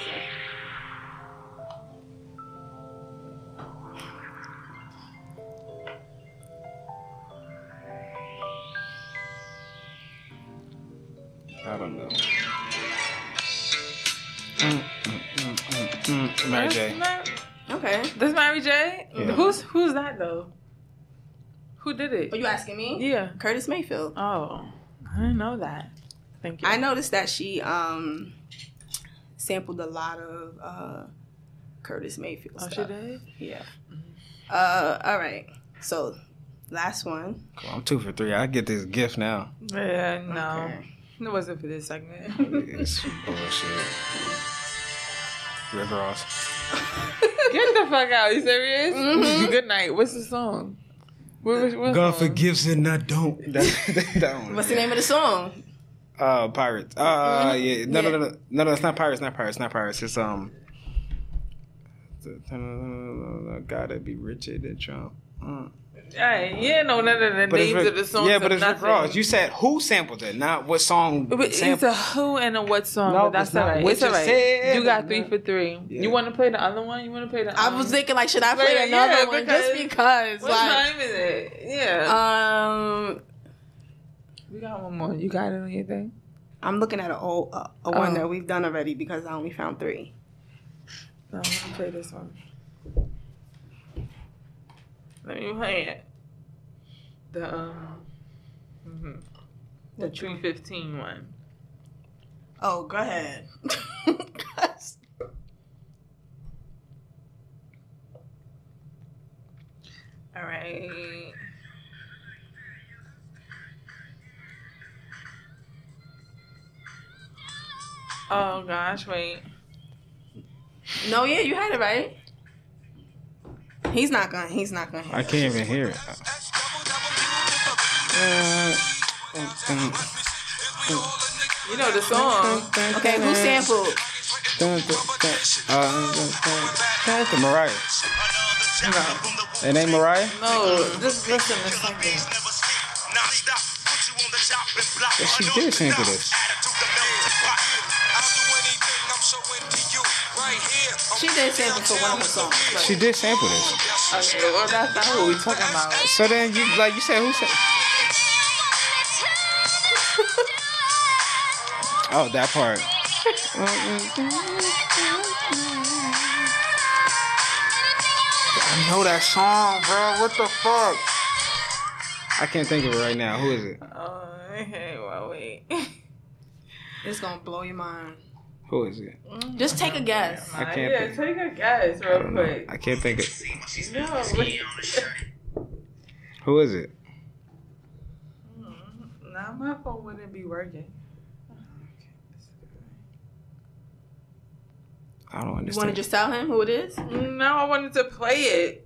S4: I don't know. Mm, mm, mm, mm, mm. Mary J.
S3: That's Mary-
S2: Okay.
S3: That's Mary J?
S4: Yeah.
S3: Who's who's that though? Who did it?
S2: Are you asking me?
S3: Yeah.
S2: Curtis Mayfield.
S3: Oh, I didn't know that. Thank you.
S2: I noticed that she um sampled a lot of uh Curtis Mayfield
S3: Oh,
S2: stuff.
S3: she did?
S2: Yeah. Uh, all right. So, last one.
S4: Cool, I'm two for three. I get this gift now.
S3: Yeah, no.
S2: Okay.
S3: It wasn't for this segment.
S4: It's bullshit. Rick Ross.
S3: Get the fuck out. You serious?
S2: Mhm.
S3: Good night. What's the song? What, what, what
S4: God
S3: song?
S4: forgives and I don't. That, that one.
S2: What's the name of the song?
S4: Uh, Pirates. Uh,
S2: Mhm.
S4: yeah. No,
S2: Yeah.
S4: no, no, no, no, no. It's not Pirates. Not Pirates. Not Pirates. It's um. Gotta be richer than Trump. Mm.
S3: Hey, you didn't know none of the
S4: But it's
S3: names
S4: Rick-
S3: of the songs.
S4: Yeah, but
S3: or
S4: it's Rick
S3: nothing.
S4: Ross. You said who sampled it, not what song.
S3: But it's
S4: sampled.
S3: a who and a what song.
S4: No,
S3: but that's
S4: it's not
S3: all right.
S4: what
S3: It's
S4: you
S3: all right.
S4: said.
S3: You got three for three.
S4: Yeah.
S3: You want to play the other one? You want to play the?
S2: I
S3: um,
S2: was thinking, like, should I play
S3: Yeah,
S2: another
S3: yeah,
S2: one just
S3: because-
S2: because?
S3: What
S2: Like,
S3: time is it? Yeah.
S2: um,
S3: we got one more. You got it on your thing?
S2: I'm looking at a old uh, a one
S3: Oh.
S2: that we've done already because I only found three.
S3: No, I'm gonna play this one. Let me play it. The um, mhm. the three fifteen one.
S2: Oh, go ahead.
S3: All right. Oh gosh, wait.
S2: No, yeah, you had it right. He's not gonna. He's not gonna.
S4: I can't even hear it. Uh,
S3: You know the song.
S2: Okay, who sampled?
S4: Uh, Mariah.
S3: No,
S4: It ain't Mariah?
S3: no. Just listen to something.
S4: Yeah, she did sample this.
S2: She did sample for one of her songs. but-
S4: She did sample this.
S3: Okay, well that's not who we talking about.
S4: So then you like you said who said? Oh, that part. I know that song, bro. What the fuck? I can't think of it right now. Who is it?
S3: Oh, okay. Well, wait.
S2: It's gonna blow your mind.
S4: Who is it?
S2: Just take a guess.
S4: I can't
S3: Yeah,
S4: think.
S3: take a guess
S4: I
S3: real
S4: don't know.
S3: quick.
S4: I can't think of.
S3: No, wait.
S4: Who is it?
S3: Now my phone wouldn't be working.
S4: I don't
S2: You
S4: understand.
S2: want to just tell him who it is?
S3: No, I wanted to play it.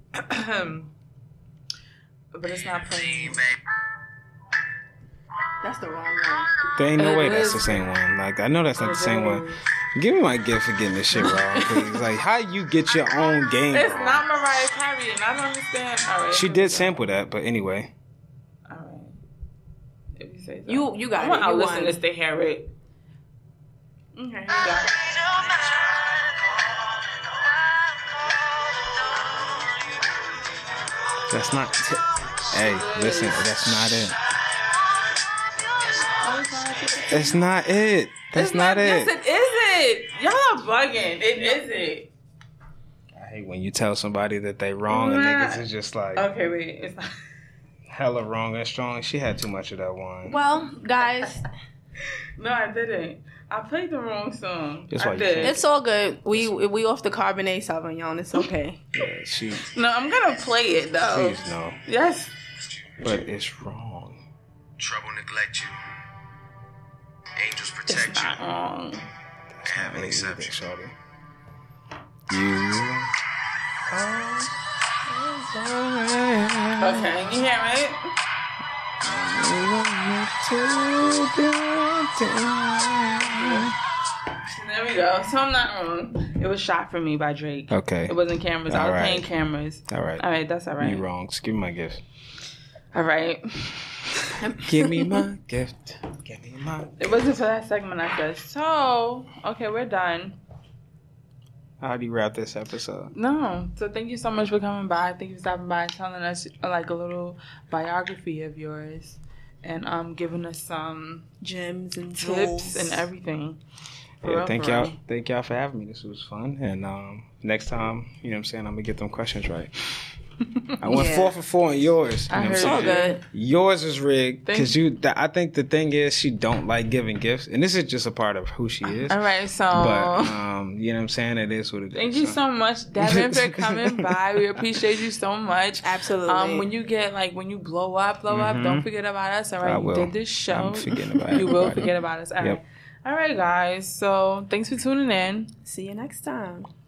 S3: But it's not playing.
S2: That's the wrong one.
S4: There ain't no
S3: It
S4: way that's
S3: is.
S4: the same one. Like I know that's not the
S3: It
S4: same one.
S3: is.
S4: Give me my gift for getting this shit wrong, please. Like how you get your own game
S3: It's
S4: wrong?
S3: not Mariah Carey, and I don't understand. All right.
S4: She
S3: here we
S4: did
S3: go.
S4: sample that, but anyway.
S3: All right. If you say so.
S2: You you got
S3: I'm
S2: it.
S3: gonna
S2: You
S3: listen
S2: won.
S3: to hear it. Okay, here we go.
S4: That's not. T- hey, listen, that's not it. That's not it. That's
S3: It's
S4: not,
S3: Yes,
S4: it.
S3: it isn't. Y'all are bugging. It isn't.
S4: I hate when you tell somebody that they wrong and
S3: Nah.
S4: niggas is just like
S3: Okay, wait. It's not.
S4: hella wrong and strong. She had too much of that wine.
S2: Well, guys,
S3: No, I didn't. I played the wrong song.
S4: That's
S3: I
S4: why you
S3: did.
S4: can't.
S2: it's all good. We we off the Cabernet Sauvignon. It's okay.
S4: Yeah, she.
S3: No, I'm gonna play it though.
S4: Please no.
S3: Yes.
S4: But it's wrong.
S5: Trouble neglect you. Angels
S3: It's
S5: protect
S3: not
S5: you.
S3: wrong.
S5: Have an
S4: Hey,
S5: exception.
S4: shorty. You.
S3: Okay, you hear it? There we go. So I'm not wrong. It was Shot for Me by Drake.
S4: Okay.
S3: It wasn't Cameras. I
S4: All
S3: was
S4: right.
S3: playing Cameras.
S4: All right.
S3: All right, that's all right.
S4: You wrong. Just give me my gift.
S3: All right.
S4: Give me my gift. Give me my.
S3: It wasn't for that segment, I guess. So, okay, we're done.
S4: How do you wrap this episode?
S3: No. So thank you so much for coming by. Thank you for stopping by and telling us uh, like a little biography of yours. And um giving us some
S2: Gems and
S3: tips
S2: jewels
S3: and everything. For
S4: Yeah,
S3: real,
S4: thank
S3: for
S4: y'all.
S3: real.
S4: Thank y'all for having me. This was fun. And um, next time, you know what I'm saying, I'm gonna get them questions right. I went
S2: Yeah.
S4: four for four on yours.
S3: I
S4: You know what
S3: heard
S4: I'm
S2: All
S4: saying?
S2: good.
S4: Yours is rigged
S3: Thank
S4: because you. Th- I think the thing is she don't like giving gifts, and this is just a part of who she is.
S3: All right, so
S4: But um, you know what I'm saying? It is what it is.
S3: thank you so much, Devin, for coming by. We appreciate you so much.
S2: Absolutely.
S3: Um, when you get like when you blow up, blow up, don't forget about us. All
S4: I
S3: right, you
S4: will.
S3: did this show.
S4: I'm forgetting about
S3: You will
S4: everybody.
S3: forget about us. All
S4: Yep.
S3: right, all right, guys. So thanks for tuning in.
S2: See you next time.